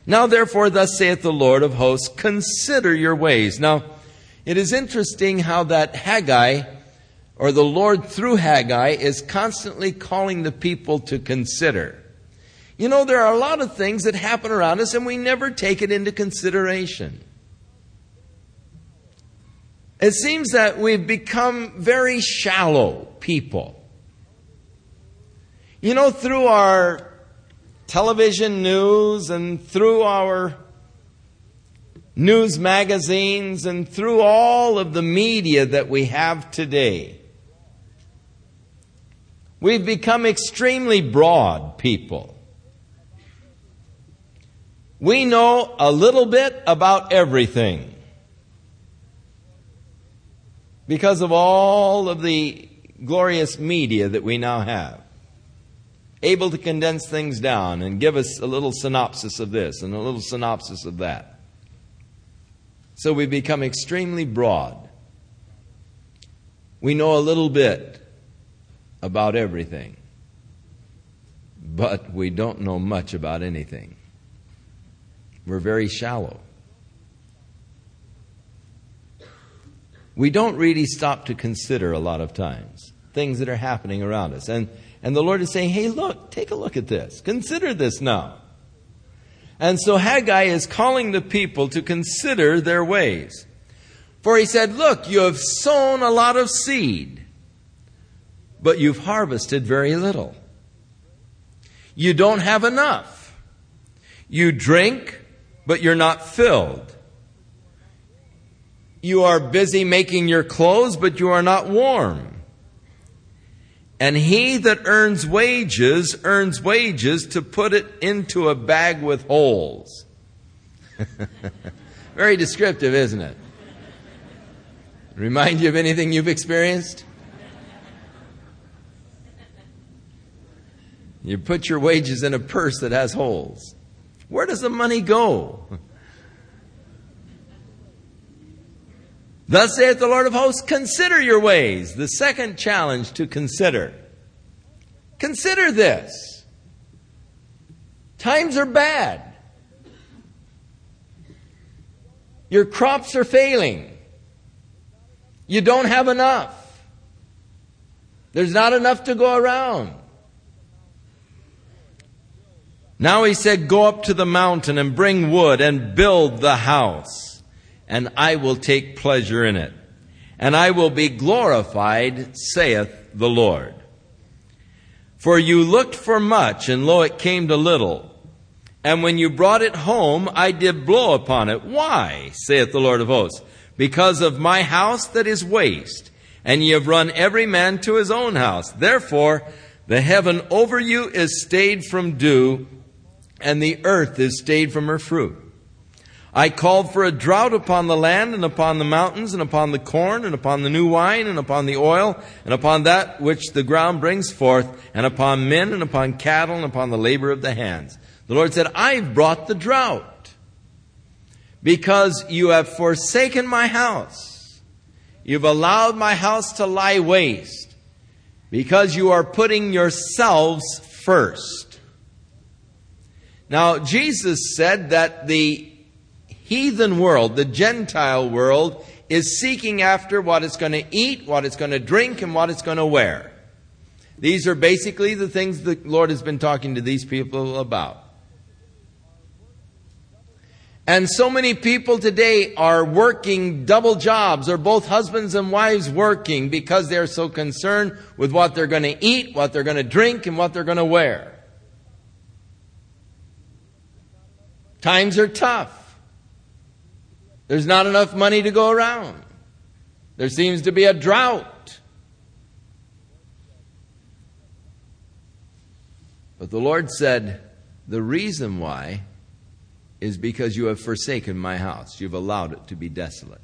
Now therefore, thus saith the Lord of hosts, consider your ways. Now, it is interesting how that Haggai, or the Lord through Haggai, is constantly calling the people to consider. You know, there are a lot of things that happen around us and we never take it into consideration. It seems that we've become very shallow people. You know, through our television news and through our news magazines and through all of the media that we have today, we've become extremely broad people. We know a little bit about everything because of all of the glorious media that we now have, able to condense things down and give us a little synopsis of this and a little synopsis of that. So we become extremely broad. We know a little bit about everything, but we don't know much about anything. We're very shallow. We don't really stop to consider a lot of times things that are happening around us. And, and the Lord is saying, hey, look, take a look at this. Consider this now. And so Haggai is calling the people to consider their ways. For he said, look, you have sown a lot of seed, but you've harvested very little. You don't have enough. You drink, but you're not filled. You are busy making your clothes, but you are not warm. And he that earns wages, earns wages to put it into a bag with holes. Very descriptive, isn't it? Remind you of anything you've experienced? You put your wages in a purse that has holes. Where does the money go? Thus saith the Lord of hosts, consider your ways. The second challenge to consider. Consider this. Times are bad. Your crops are failing. You don't have enough. There's not enough to go around. Now he said, go up to the mountain and bring wood and build the house, and I will take pleasure in it, and I will be glorified, saith the Lord. For you looked for much, and lo, it came to little. And when you brought it home, I did blow upon it. Why, saith the Lord of hosts? Because of my house that is waste, and ye have run every man to his own house. Therefore, the heaven over you is stayed from dew, and the earth is stayed from her fruit. I called for a drought upon the land, and upon the mountains, and upon the corn, and upon the new wine, and upon the oil, and upon that which the ground brings forth, and upon men, and upon cattle, and upon the labor of the hands. The Lord said, I've brought the drought, because you have forsaken my house. You've allowed my house to lie waste, because you are putting yourselves first. Now, Jesus said that the heathen world, the Gentile world, is seeking after what it's going to eat, what it's going to drink, and what it's going to wear. These are basically the things the Lord has been talking to these people about. And so many people today are working double jobs, or both husbands and wives working, because they're so concerned with what they're going to eat, what they're going to drink, and what they're going to wear. Times are tough. There's not enough money to go around. There seems to be a drought. But the Lord said, the reason why is because you have forsaken my house. You've allowed it to be desolate.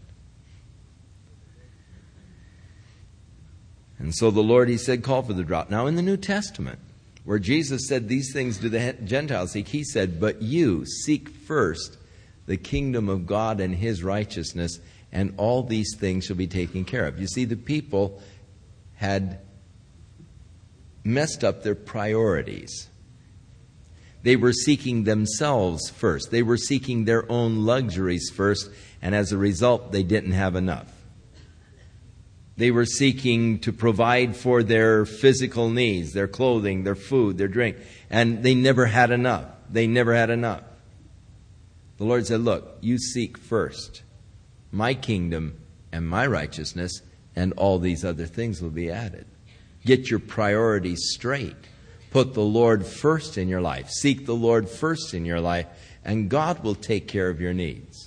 And so the Lord, he said, call for the drought. Now in the New Testament, where Jesus said these things to the Gentiles, he said, but you seek first the kingdom of God and his righteousness, and all these things shall be taken care of. You see, the people had messed up their priorities. They were seeking themselves first. They were seeking their own luxuries first, and as a result, they didn't have enough. They were seeking to provide for their physical needs, their clothing, their food, their drink, and they never had enough. They never had enough. The Lord said, look, you seek first my kingdom and my righteousness, and all these other things will be added. Get your priorities straight. Put the Lord first in your life. Seek the Lord first in your life, and God will take care of your needs.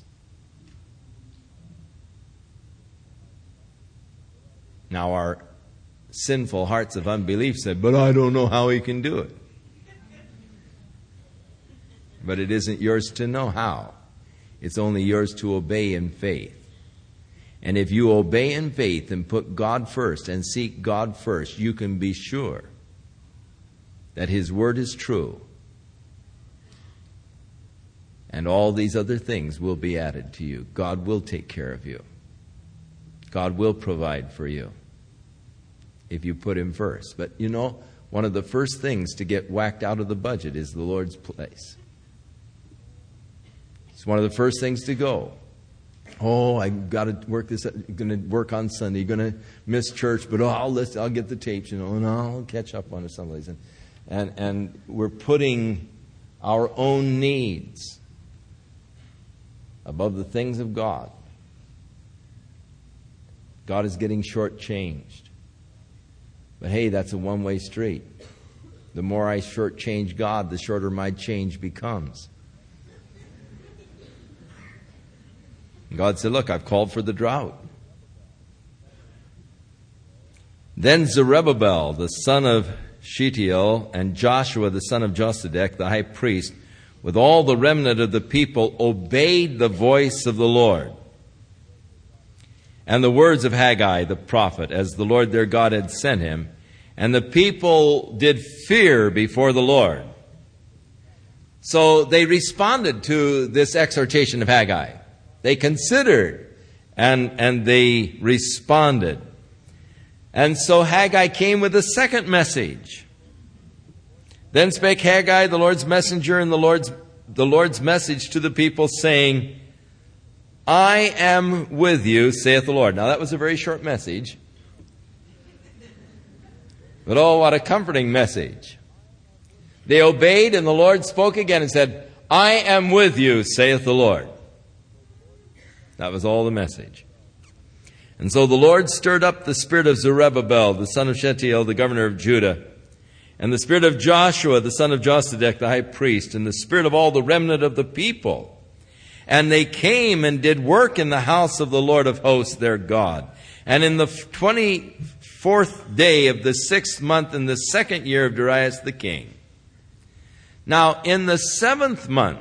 Now our sinful hearts of unbelief said, but I don't know how He can do it. But it isn't yours to know how. It's only yours to obey in faith. And if you obey in faith and put God first and seek God first, you can be sure that His word is true. And all these other things will be added to you. God will take care of you. God will provide for you if you put Him first. But you know, one of the first things to get whacked out of the budget is the Lord's place. It's one of the first things to go. Oh, I've got to work this. I'm going to work on Sunday. You're going to miss church, but oh, I'll listen. I'll get the tapes, you know, and I'll catch up on some of these. And, and and we're putting our own needs above the things of God. God is getting shortchanged. But hey, that's a one-way street. The more I shortchange God, the shorter my change becomes. God said, look, I've called for the drought. Then Zerubbabel, the son of Shealtiel, and Joshua, the son of Josedech, the high priest, with all the remnant of the people, obeyed the voice of the Lord and the words of Haggai, the prophet, as the Lord their God had sent him. And the people did fear before the Lord. So they responded to this exhortation of Haggai. They considered and, and they responded. And so Haggai came with a second message. Then spake Haggai, the Lord's messenger, and the Lord's, the Lord's message to the people, saying, I am with you, saith the Lord. Now that was a very short message. But oh, what a comforting message. They obeyed, and the Lord spoke again and said, I am with you, saith the Lord. That was all the message. And so the Lord stirred up the spirit of Zerubbabel, the son of Shealtiel, the governor of Judah, and the spirit of Joshua, the son of Josedech, the high priest, and the spirit of all the remnant of the people. And they came and did work in the house of the Lord of hosts, their God. And in the twenty-fourth day of the sixth month, in the second year of Darius the king. Now, in the seventh month,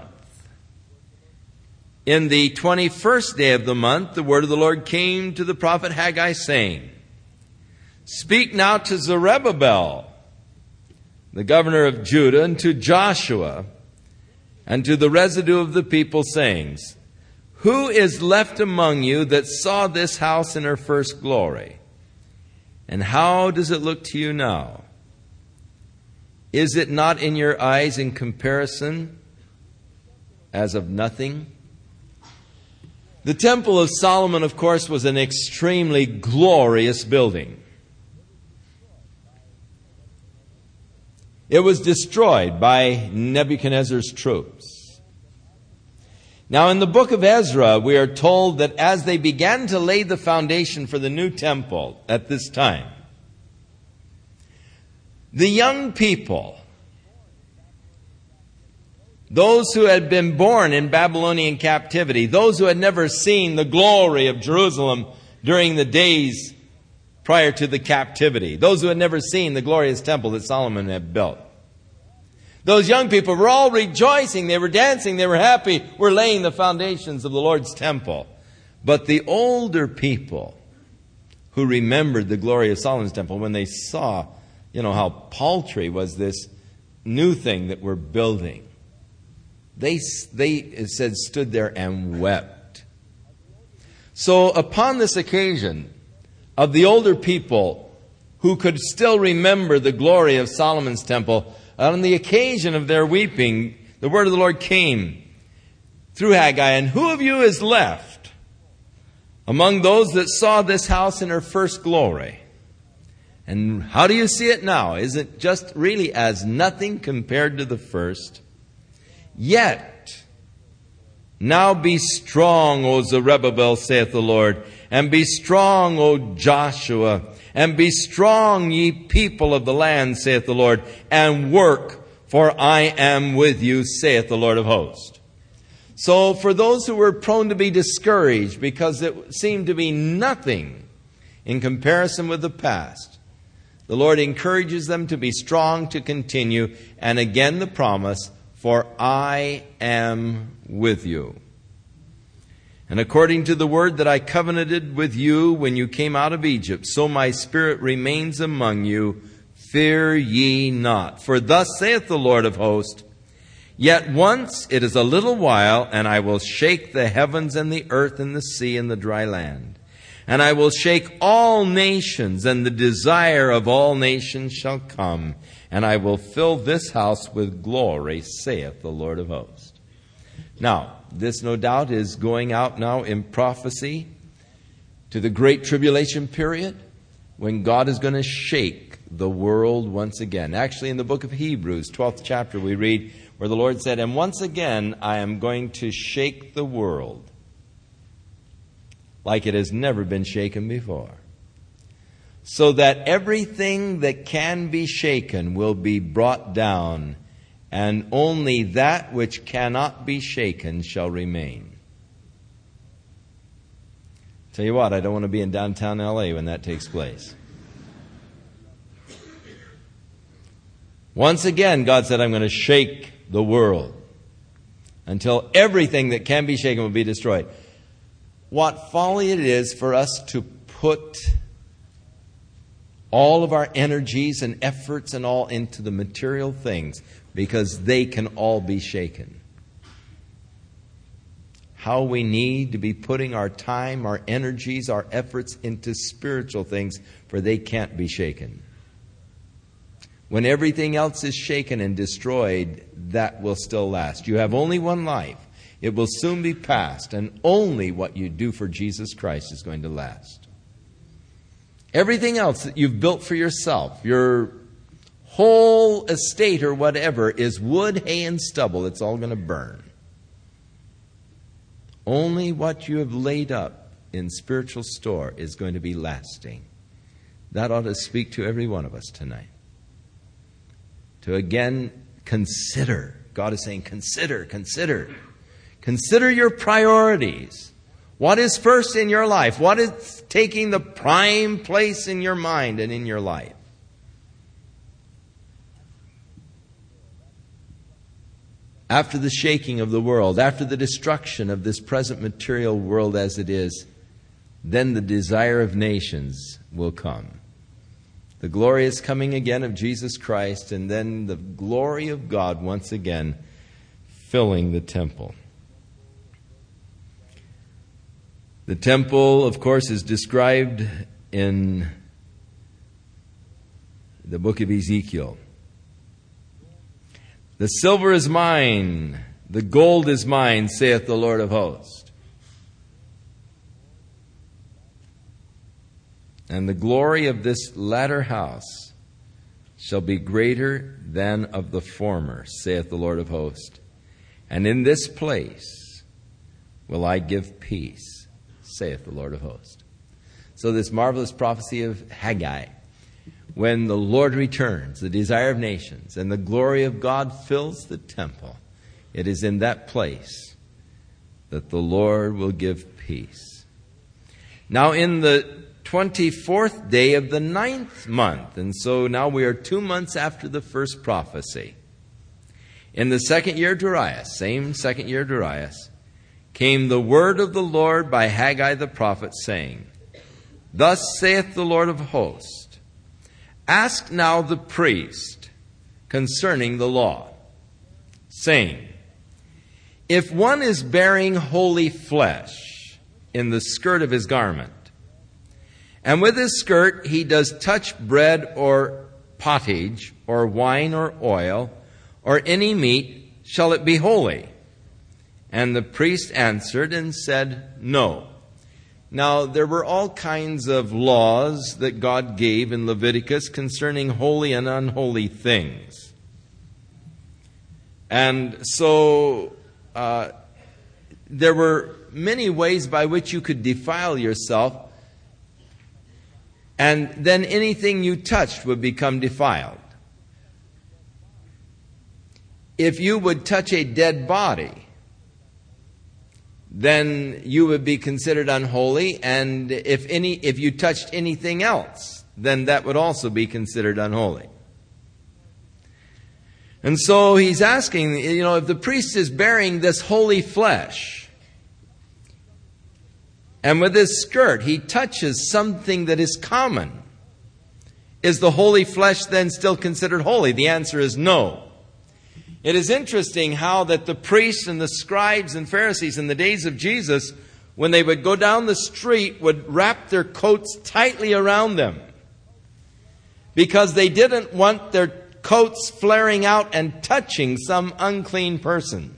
in the twenty-first day of the month, the word of the Lord came to the prophet Haggai, saying, Speak now to Zerubbabel, the governor of Judah, and to Joshua, and to the residue of the people, saying, Who is left among you that saw this house in her first glory? And how does it look to you now? Is it not in your eyes in comparison as of nothing? The Temple of Solomon, of course, was an extremely glorious building. It was destroyed by Nebuchadnezzar's troops. Now, in the book of Ezra, we are told that as they began to lay the foundation for the new temple at this time, the young people, those who had been born in Babylonian captivity, those who had never seen the glory of Jerusalem during the days prior to the captivity, those who had never seen the glorious temple that Solomon had built, those young people were all rejoicing, they were dancing, they were happy, we're laying the foundations of the Lord's temple. But the older people who remembered the glory of Solomon's temple, when they saw, you know, how paltry was this new thing that we're building, They, they, it said, stood there and wept. So upon this occasion of the older people who could still remember the glory of Solomon's temple, on the occasion of their weeping, the word of the Lord came through Haggai, and who of you is left among those that saw this house in her first glory? And how do you see it now? Is it just really as nothing compared to the first? Yet, now be strong, O Zerubbabel, saith the Lord, and be strong, O Joshua, and be strong, ye people of the land, saith the Lord, and work, for I am with you, saith the Lord of hosts. So for those who were prone to be discouraged because it seemed to be nothing in comparison with the past, the Lord encourages them to be strong, to continue, and again the promise, for I am with you. And according to the word that I covenanted with you when you came out of Egypt, so my spirit remains among you. Fear ye not. For thus saith the Lord of hosts, yet once it is a little while, and I will shake the heavens and the earth and the sea and the dry land. And I will shake all nations, and the desire of all nations shall come. And I will fill this house with glory, saith the Lord of hosts. Now, this no doubt is going out now in prophecy to the great tribulation period when God is going to shake the world once again. Actually, in the book of Hebrews, twelfth chapter, we read where the Lord said, and once again I am going to shake the world like it has never been shaken before, so that everything that can be shaken will be brought down, and only that which cannot be shaken shall remain. Tell you what, I don't want to be in downtown L A when that takes place. Once again, God said, I'm going to shake the world until everything that can be shaken will be destroyed. What folly it is for us to put all of our energies and efforts and all into the material things, because they can all be shaken. How we need to be putting our time, our energies, our efforts into spiritual things, for they can't be shaken. When everything else is shaken and destroyed, that will still last. You have only one life. It will soon be past, and only what you do for Jesus Christ is going to last. Everything else that you've built for yourself, your whole estate or whatever, is wood, hay, and stubble. It's all going to burn. Only what you have laid up in spiritual store is going to be lasting. That ought to speak to every one of us tonight. To again consider. God is saying, consider, consider. Consider your priorities. What is first in your life? What is taking the prime place in your mind and in your life? After the shaking of the world, after the destruction of this present material world as it is, then the desire of nations will come. The glorious coming again of Jesus Christ, and then the glory of God once again filling the temple. The temple, of course, is described in the book of Ezekiel. The silver is mine, the gold is mine, saith the Lord of hosts. And the glory of this latter house shall be greater than of the former, saith the Lord of hosts. And in this place will I give peace, saith the Lord of hosts. So this marvelous prophecy of Haggai, when the Lord returns, the desire of nations, and the glory of God fills the temple, it is in that place that the Lord will give peace. Now in the twenty-fourth day of the ninth month, and so now we are two months after the first prophecy, in the second year of Darius, same second year of Darius, came the word of the Lord by Haggai the prophet, saying, Thus saith the Lord of hosts, Ask now the priest concerning the law, saying, If one is bearing holy flesh in the skirt of his garment, And with his skirt he does touch bread or pottage, or wine or oil, or any meat, shall it be holy? And the priest answered and said, no. Now, there were all kinds of laws that God gave in Leviticus concerning holy and unholy things. And so, uh, there were many ways by which you could defile yourself, and then anything you touched would become defiled. If you would touch a dead body, then you would be considered unholy, and if any, if you touched anything else, then that would also be considered unholy. And so he's asking, you know, if the priest is bearing this holy flesh, and with his skirt he touches something that is common, is the holy flesh then still considered holy? The answer is no. It is interesting how that the priests and the scribes and Pharisees in the days of Jesus, when they would go down the street, would wrap their coats tightly around them, because they didn't want their coats flaring out and touching some unclean person.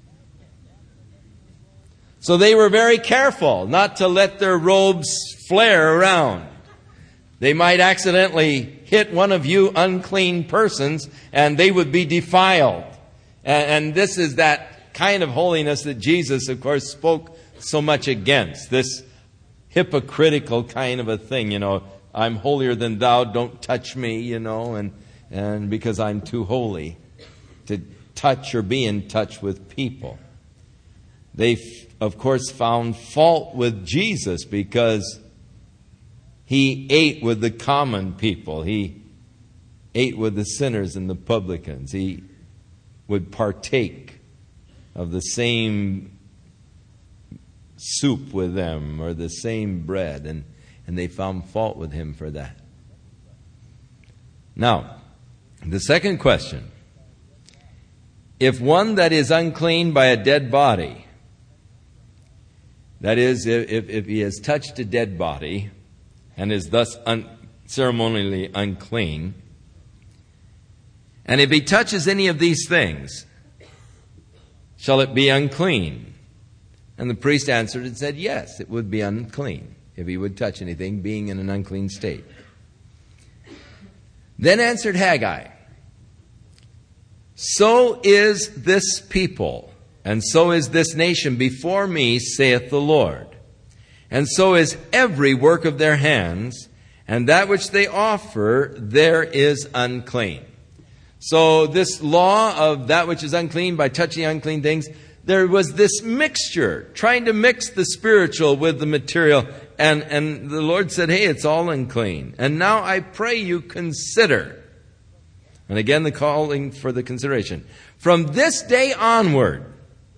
So they were very careful not to let their robes flare around. They might accidentally hit one of you unclean persons and they would be defiled. And this is that kind of holiness that Jesus, of course, spoke so much against. This hypocritical kind of a thing, you know. I'm holier than thou, don't touch me, you know, and, and because I'm too holy to touch or be in touch with people. They, of course, found fault with Jesus because he ate with the common people. He ate with the sinners and the publicans. He would partake of the same soup with them or the same bread, and, and they found fault with him for that. Now, the second question. If one that is unclean by a dead body, that is, if, if he has touched a dead body and is thus un, ceremonially unclean, and if he touches any of these things, shall it be unclean? And the priest answered and said, yes, it would be unclean if he would touch anything, being in an unclean state. Then answered Haggai, so is this people, and so is this nation before me, saith the Lord. And so is every work of their hands, and that which they offer there is unclean. So this law of that which is unclean by touching unclean things, there was this mixture, trying to mix the spiritual with the material. And, and the Lord said, hey, it's all unclean. And now I pray you consider. And again, the calling for the consideration. From this day onward,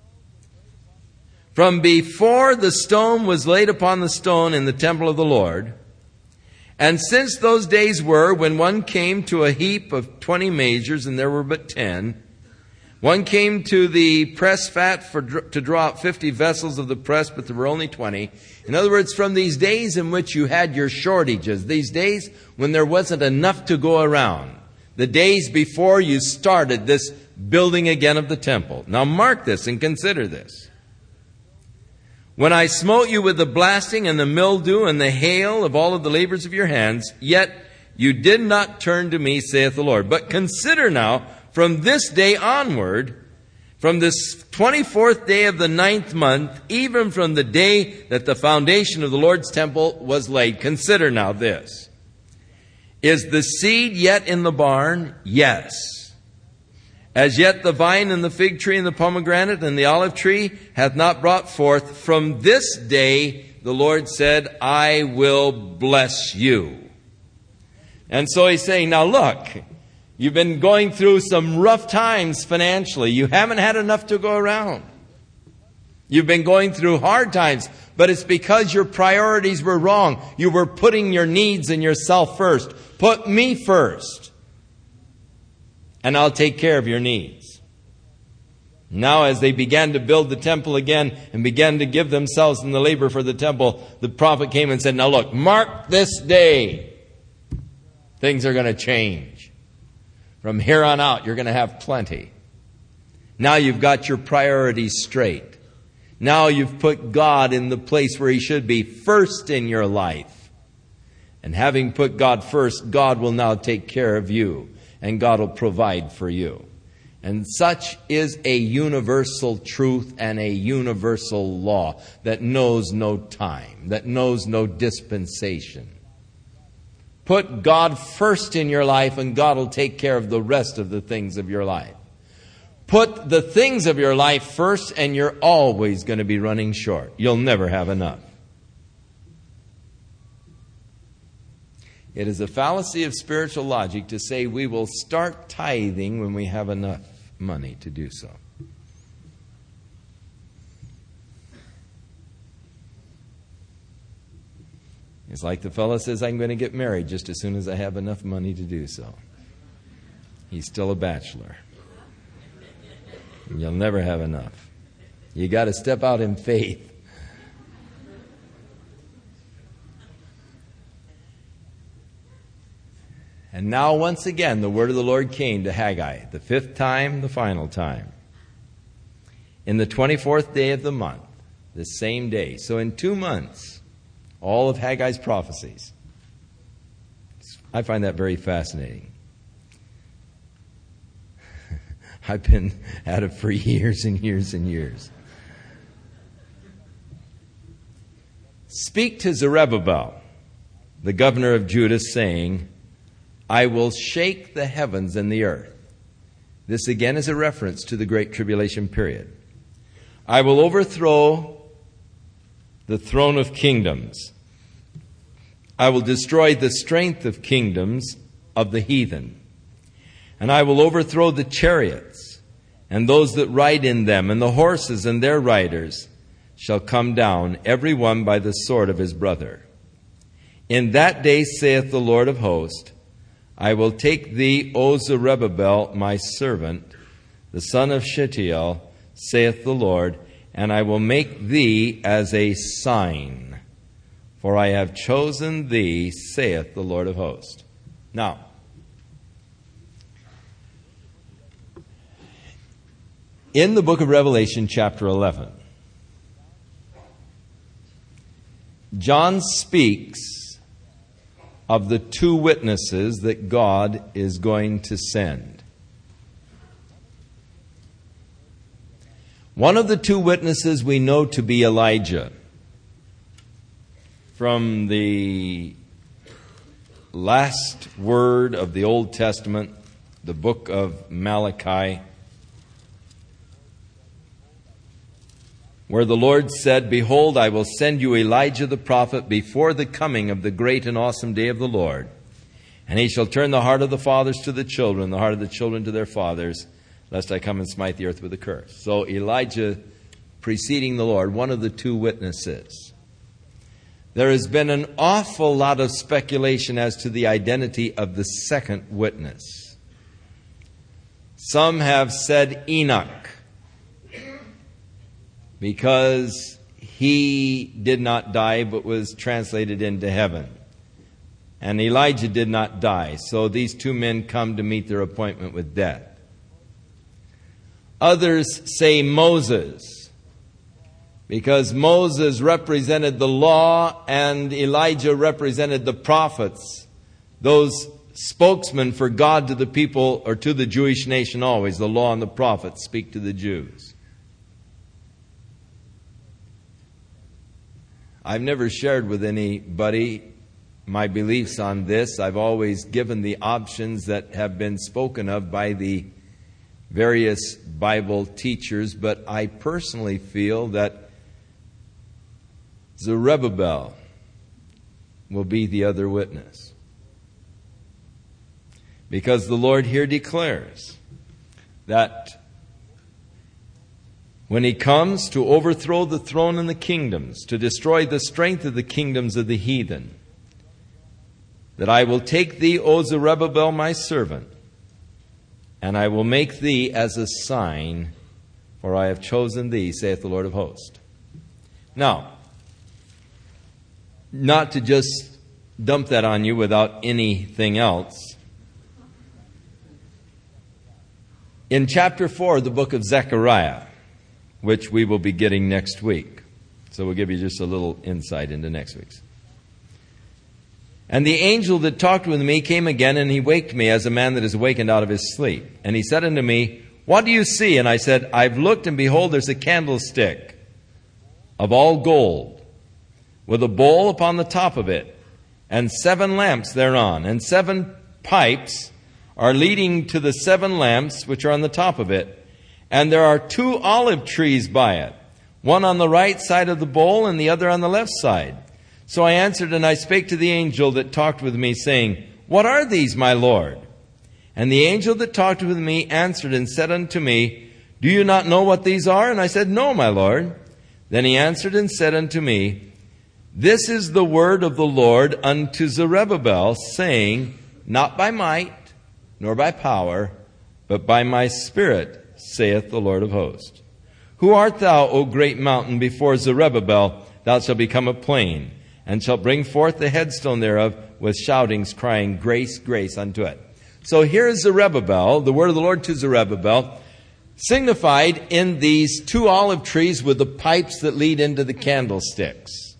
from before the stone was laid upon the stone in the temple of the Lord, and since those days were when one came to a heap of twenty measures, and there were but ten, one came to the press fat for, to draw out fifty vessels of the press, but there were only twenty. In other words, from these days in which you had your shortages, these days when there wasn't enough to go around, the days before you started this building again of the temple. Now mark this and consider this. When I smote you with the blasting and the mildew and the hail of all of the labors of your hands, yet you did not turn to me, saith the Lord. But consider now, from this day onward, from this twenty-fourth day of the ninth month, even from the day that the foundation of the Lord's temple was laid, consider now this. Is the seed yet in the barn? Yes. As yet the vine and the fig tree and the pomegranate and the olive tree hath not brought forth. From this day, the Lord said, I will bless you. And so he's saying, now look, you've been going through some rough times financially. You haven't had enough to go around. You've been going through hard times, but it's because your priorities were wrong. You were putting your needs and yourself first. Put me first, and I'll take care of your needs. Now as they began to build the temple again and began to give themselves in the labor for the temple, the prophet came and said, now look, mark this day. Things are going to change. From here on out, you're going to have plenty. Now you've got your priorities straight. Now you've put God in the place where He should be, first in your life. And having put God first, God will now take care of you, and God will provide for you. And such is a universal truth and a universal law that knows no time, that knows no dispensation. Put God first in your life, and God will take care of the rest of the things of your life. Put the things of your life first, and you're always going to be running short. You'll never have enough. It is a fallacy of spiritual logic to say we will start tithing when we have enough money to do so. It's like the fellow says, I'm going to get married just as soon as I have enough money to do so. He's still a bachelor. You'll never have enough. You got to step out in faith. And now once again the word of the Lord came to Haggai, the fifth time, the final time. In the twenty-fourth day of the month, the same day. So in two months, all of Haggai's prophecies. I find that very fascinating. I've been at it for years and years and years. Speak to Zerubbabel, the governor of Judah, saying, I will shake the heavens and the earth. This again is a reference to the Great Tribulation period. I will overthrow the throne of kingdoms. I will destroy the strength of kingdoms of the heathen. And I will overthrow the chariots and those that ride in them, and the horses and their riders shall come down, every one by the sword of his brother. In that day, saith the Lord of hosts, I will take thee, O Zerubbabel, my servant, the son of Shealtiel, saith the Lord, and I will make thee as a sign, for I have chosen thee, saith the Lord of hosts. Now, in the book of Revelation, chapter eleven, John speaks of the two witnesses that God is going to send. One of the two witnesses we know to be Elijah. From the last word of the Old Testament, the book of Malachi, where the Lord said, Behold, I will send you Elijah the prophet before the coming of the great and awesome day of the Lord. And he shall turn the heart of the fathers to the children, the heart of the children to their fathers, lest I come and smite the earth with a curse. So Elijah preceding the Lord, one of the two witnesses. There has been an awful lot of speculation as to the identity of the second witness. Some have said Enoch, because he did not die but was translated into heaven. And Elijah did not die. So these two men come to meet their appointment with death. Others say Moses, because Moses represented the law and Elijah represented the prophets, those spokesmen for God to the people, or to the Jewish nation always. The law and the prophets speak to the Jews. I've never shared with anybody my beliefs on this. I've always given the options that have been spoken of by the various Bible teachers, but I personally feel that Zerubbabel will be the other witness. Because the Lord here declares that when he comes to overthrow the throne and the kingdoms, to destroy the strength of the kingdoms of the heathen, that I will take thee, O Zerubbabel, my servant, and I will make thee as a sign for I have chosen thee, saith the Lord of hosts. Now, not to just dump that on you without anything else. In chapter four of the book of Zechariah, which we will be getting next week, so we'll give you just a little insight into next week's. And the angel that talked with me came again, and he waked me as a man that is awakened out of his sleep. And he said unto me, What do you see? And I said, I've looked, and behold, there's a candlestick of all gold, with a bowl upon the top of it, and seven lamps thereon, and seven pipes are leading to the seven lamps which are on the top of it. And there are two olive trees by it, one on the right side of the bowl, and the other on the left side. So I answered, and I spake to the angel that talked with me, saying, What are these, my Lord? And the angel that talked with me answered and said unto me, Do you not know what these are? And I said, No, my Lord. Then he answered and said unto me, This is the word of the Lord unto Zerubbabel, saying, Not by might, nor by power, but by my Spirit, saith the Lord of hosts. Who art thou, O great mountain? Before Zerubbabel thou shalt become a plain, and shalt bring forth the headstone thereof with shoutings, crying, Grace, grace unto it. So here is Zerubbabel, the word of the Lord to Zerubbabel, signified in these two olive trees with the pipes that lead into the candlesticks.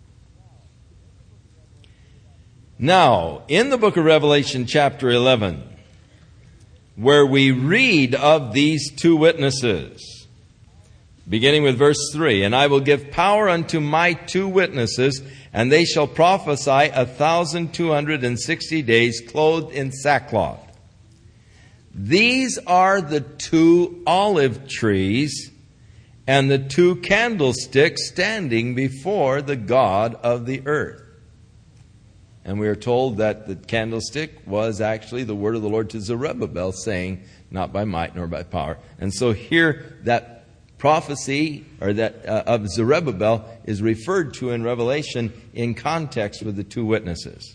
Now, in the book of Revelation chapter eleven, where we read of these two witnesses, beginning with verse three, And I will give power unto my two witnesses, and they shall prophesy a thousand two hundred and sixty days, clothed in sackcloth. These are the two olive trees and the two candlesticks standing before the God of the earth. And we are told that the candlestick was actually the word of the Lord to Zerubbabel, saying, Not by might nor by power. And so here that prophecy or that uh, of Zerubbabel is referred to in Revelation in context with the two witnesses.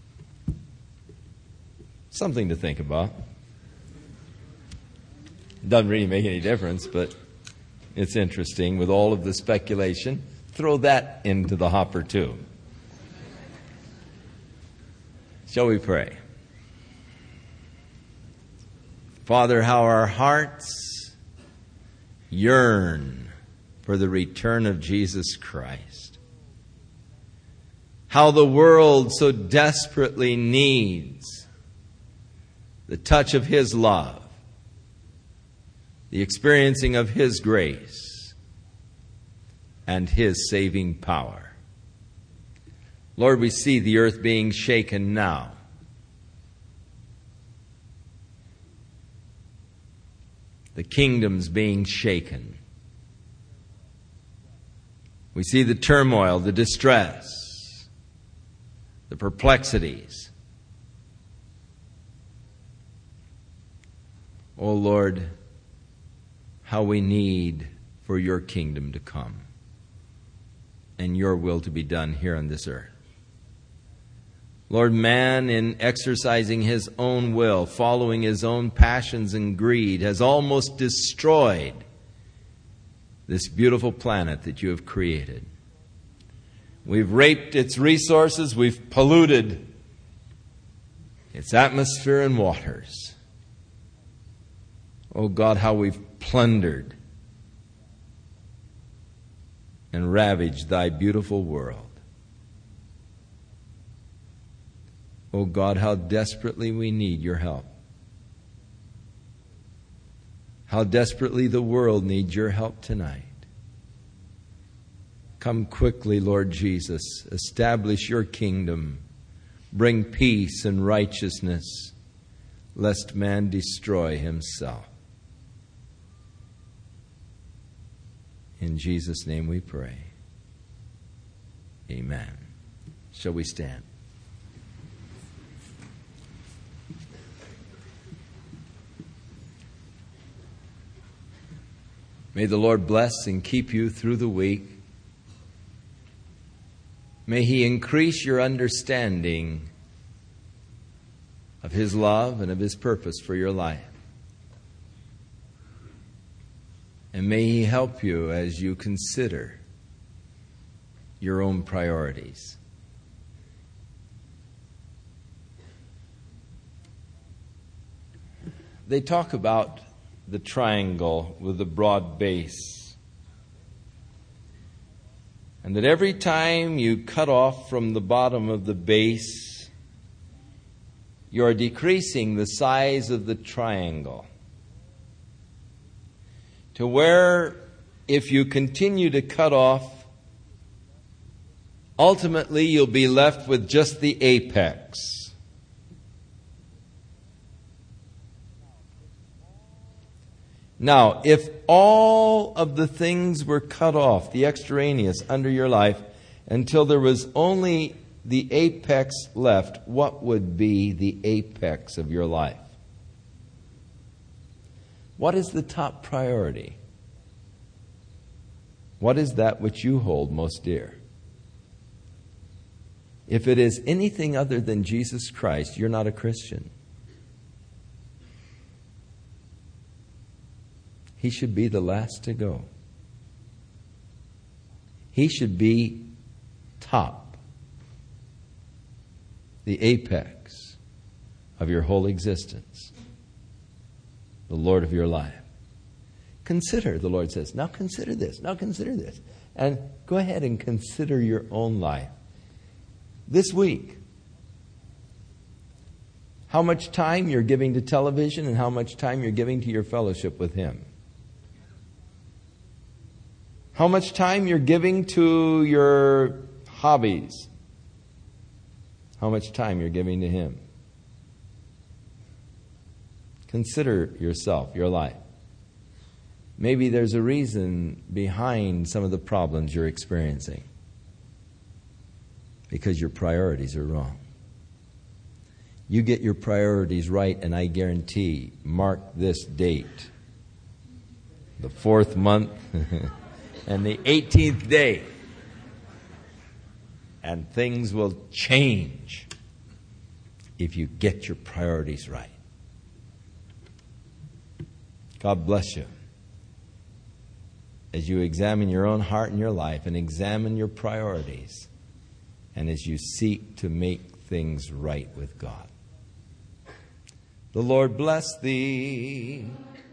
Something to think about. Doesn't really make any difference, but it's interesting with all of the speculation. Throw that into the hopper too. Shall we pray? Father, how our hearts yearn for the return of Jesus Christ. How the world so desperately needs the touch of His love, the experiencing of His grace, and His saving power. Lord, we see the earth being shaken now. The kingdoms being shaken. We see the turmoil, the distress, the perplexities. Oh Lord, how we need for your kingdom to come and your will to be done here on this earth. Lord, man in exercising his own will, following his own passions and greed, has almost destroyed this beautiful planet that you have created. We've raped its resources, we've polluted its atmosphere and waters. Oh God, how we've plundered and ravaged thy beautiful world. Oh God, how desperately we need your help. How desperately the world needs your help tonight. Come quickly, Lord Jesus. Establish your kingdom. Bring peace and righteousness, lest man destroy himself. In Jesus' name we pray. Amen. Shall we stand? May the Lord bless and keep you through the week. May He increase your understanding of His love and of His purpose for your life. And may He help you as you consider your own priorities. They talk about the triangle with the broad base. And that every time you cut off from the bottom of the base, you are decreasing the size of the triangle. To where, if you continue to cut off, ultimately you'll be left with just the apex. Now, if all of the things were cut off, the extraneous, under your life, until there was only the apex left, what would be the apex of your life? What is the top priority? What is that which you hold most dear? If it is anything other than Jesus Christ, you're not a Christian. He should be the last to go. He should be top, the apex of your whole existence, the Lord of your life. Consider, the Lord says, now consider this, now consider this. And go ahead and consider your own life. This week, how much time you're giving to television and how much time you're giving to your fellowship with Him. How much time you're giving to your hobbies. How much time you're giving to Him. Consider yourself, your life. Maybe there's a reason behind some of the problems you're experiencing. Because your priorities are wrong. You get your priorities right, and I guarantee, mark this date, the fourth month and the eighteenth day, and things will change if you get your priorities right. God bless you as you examine your own heart and your life and examine your priorities, and as you seek to make things right with God. The Lord bless thee.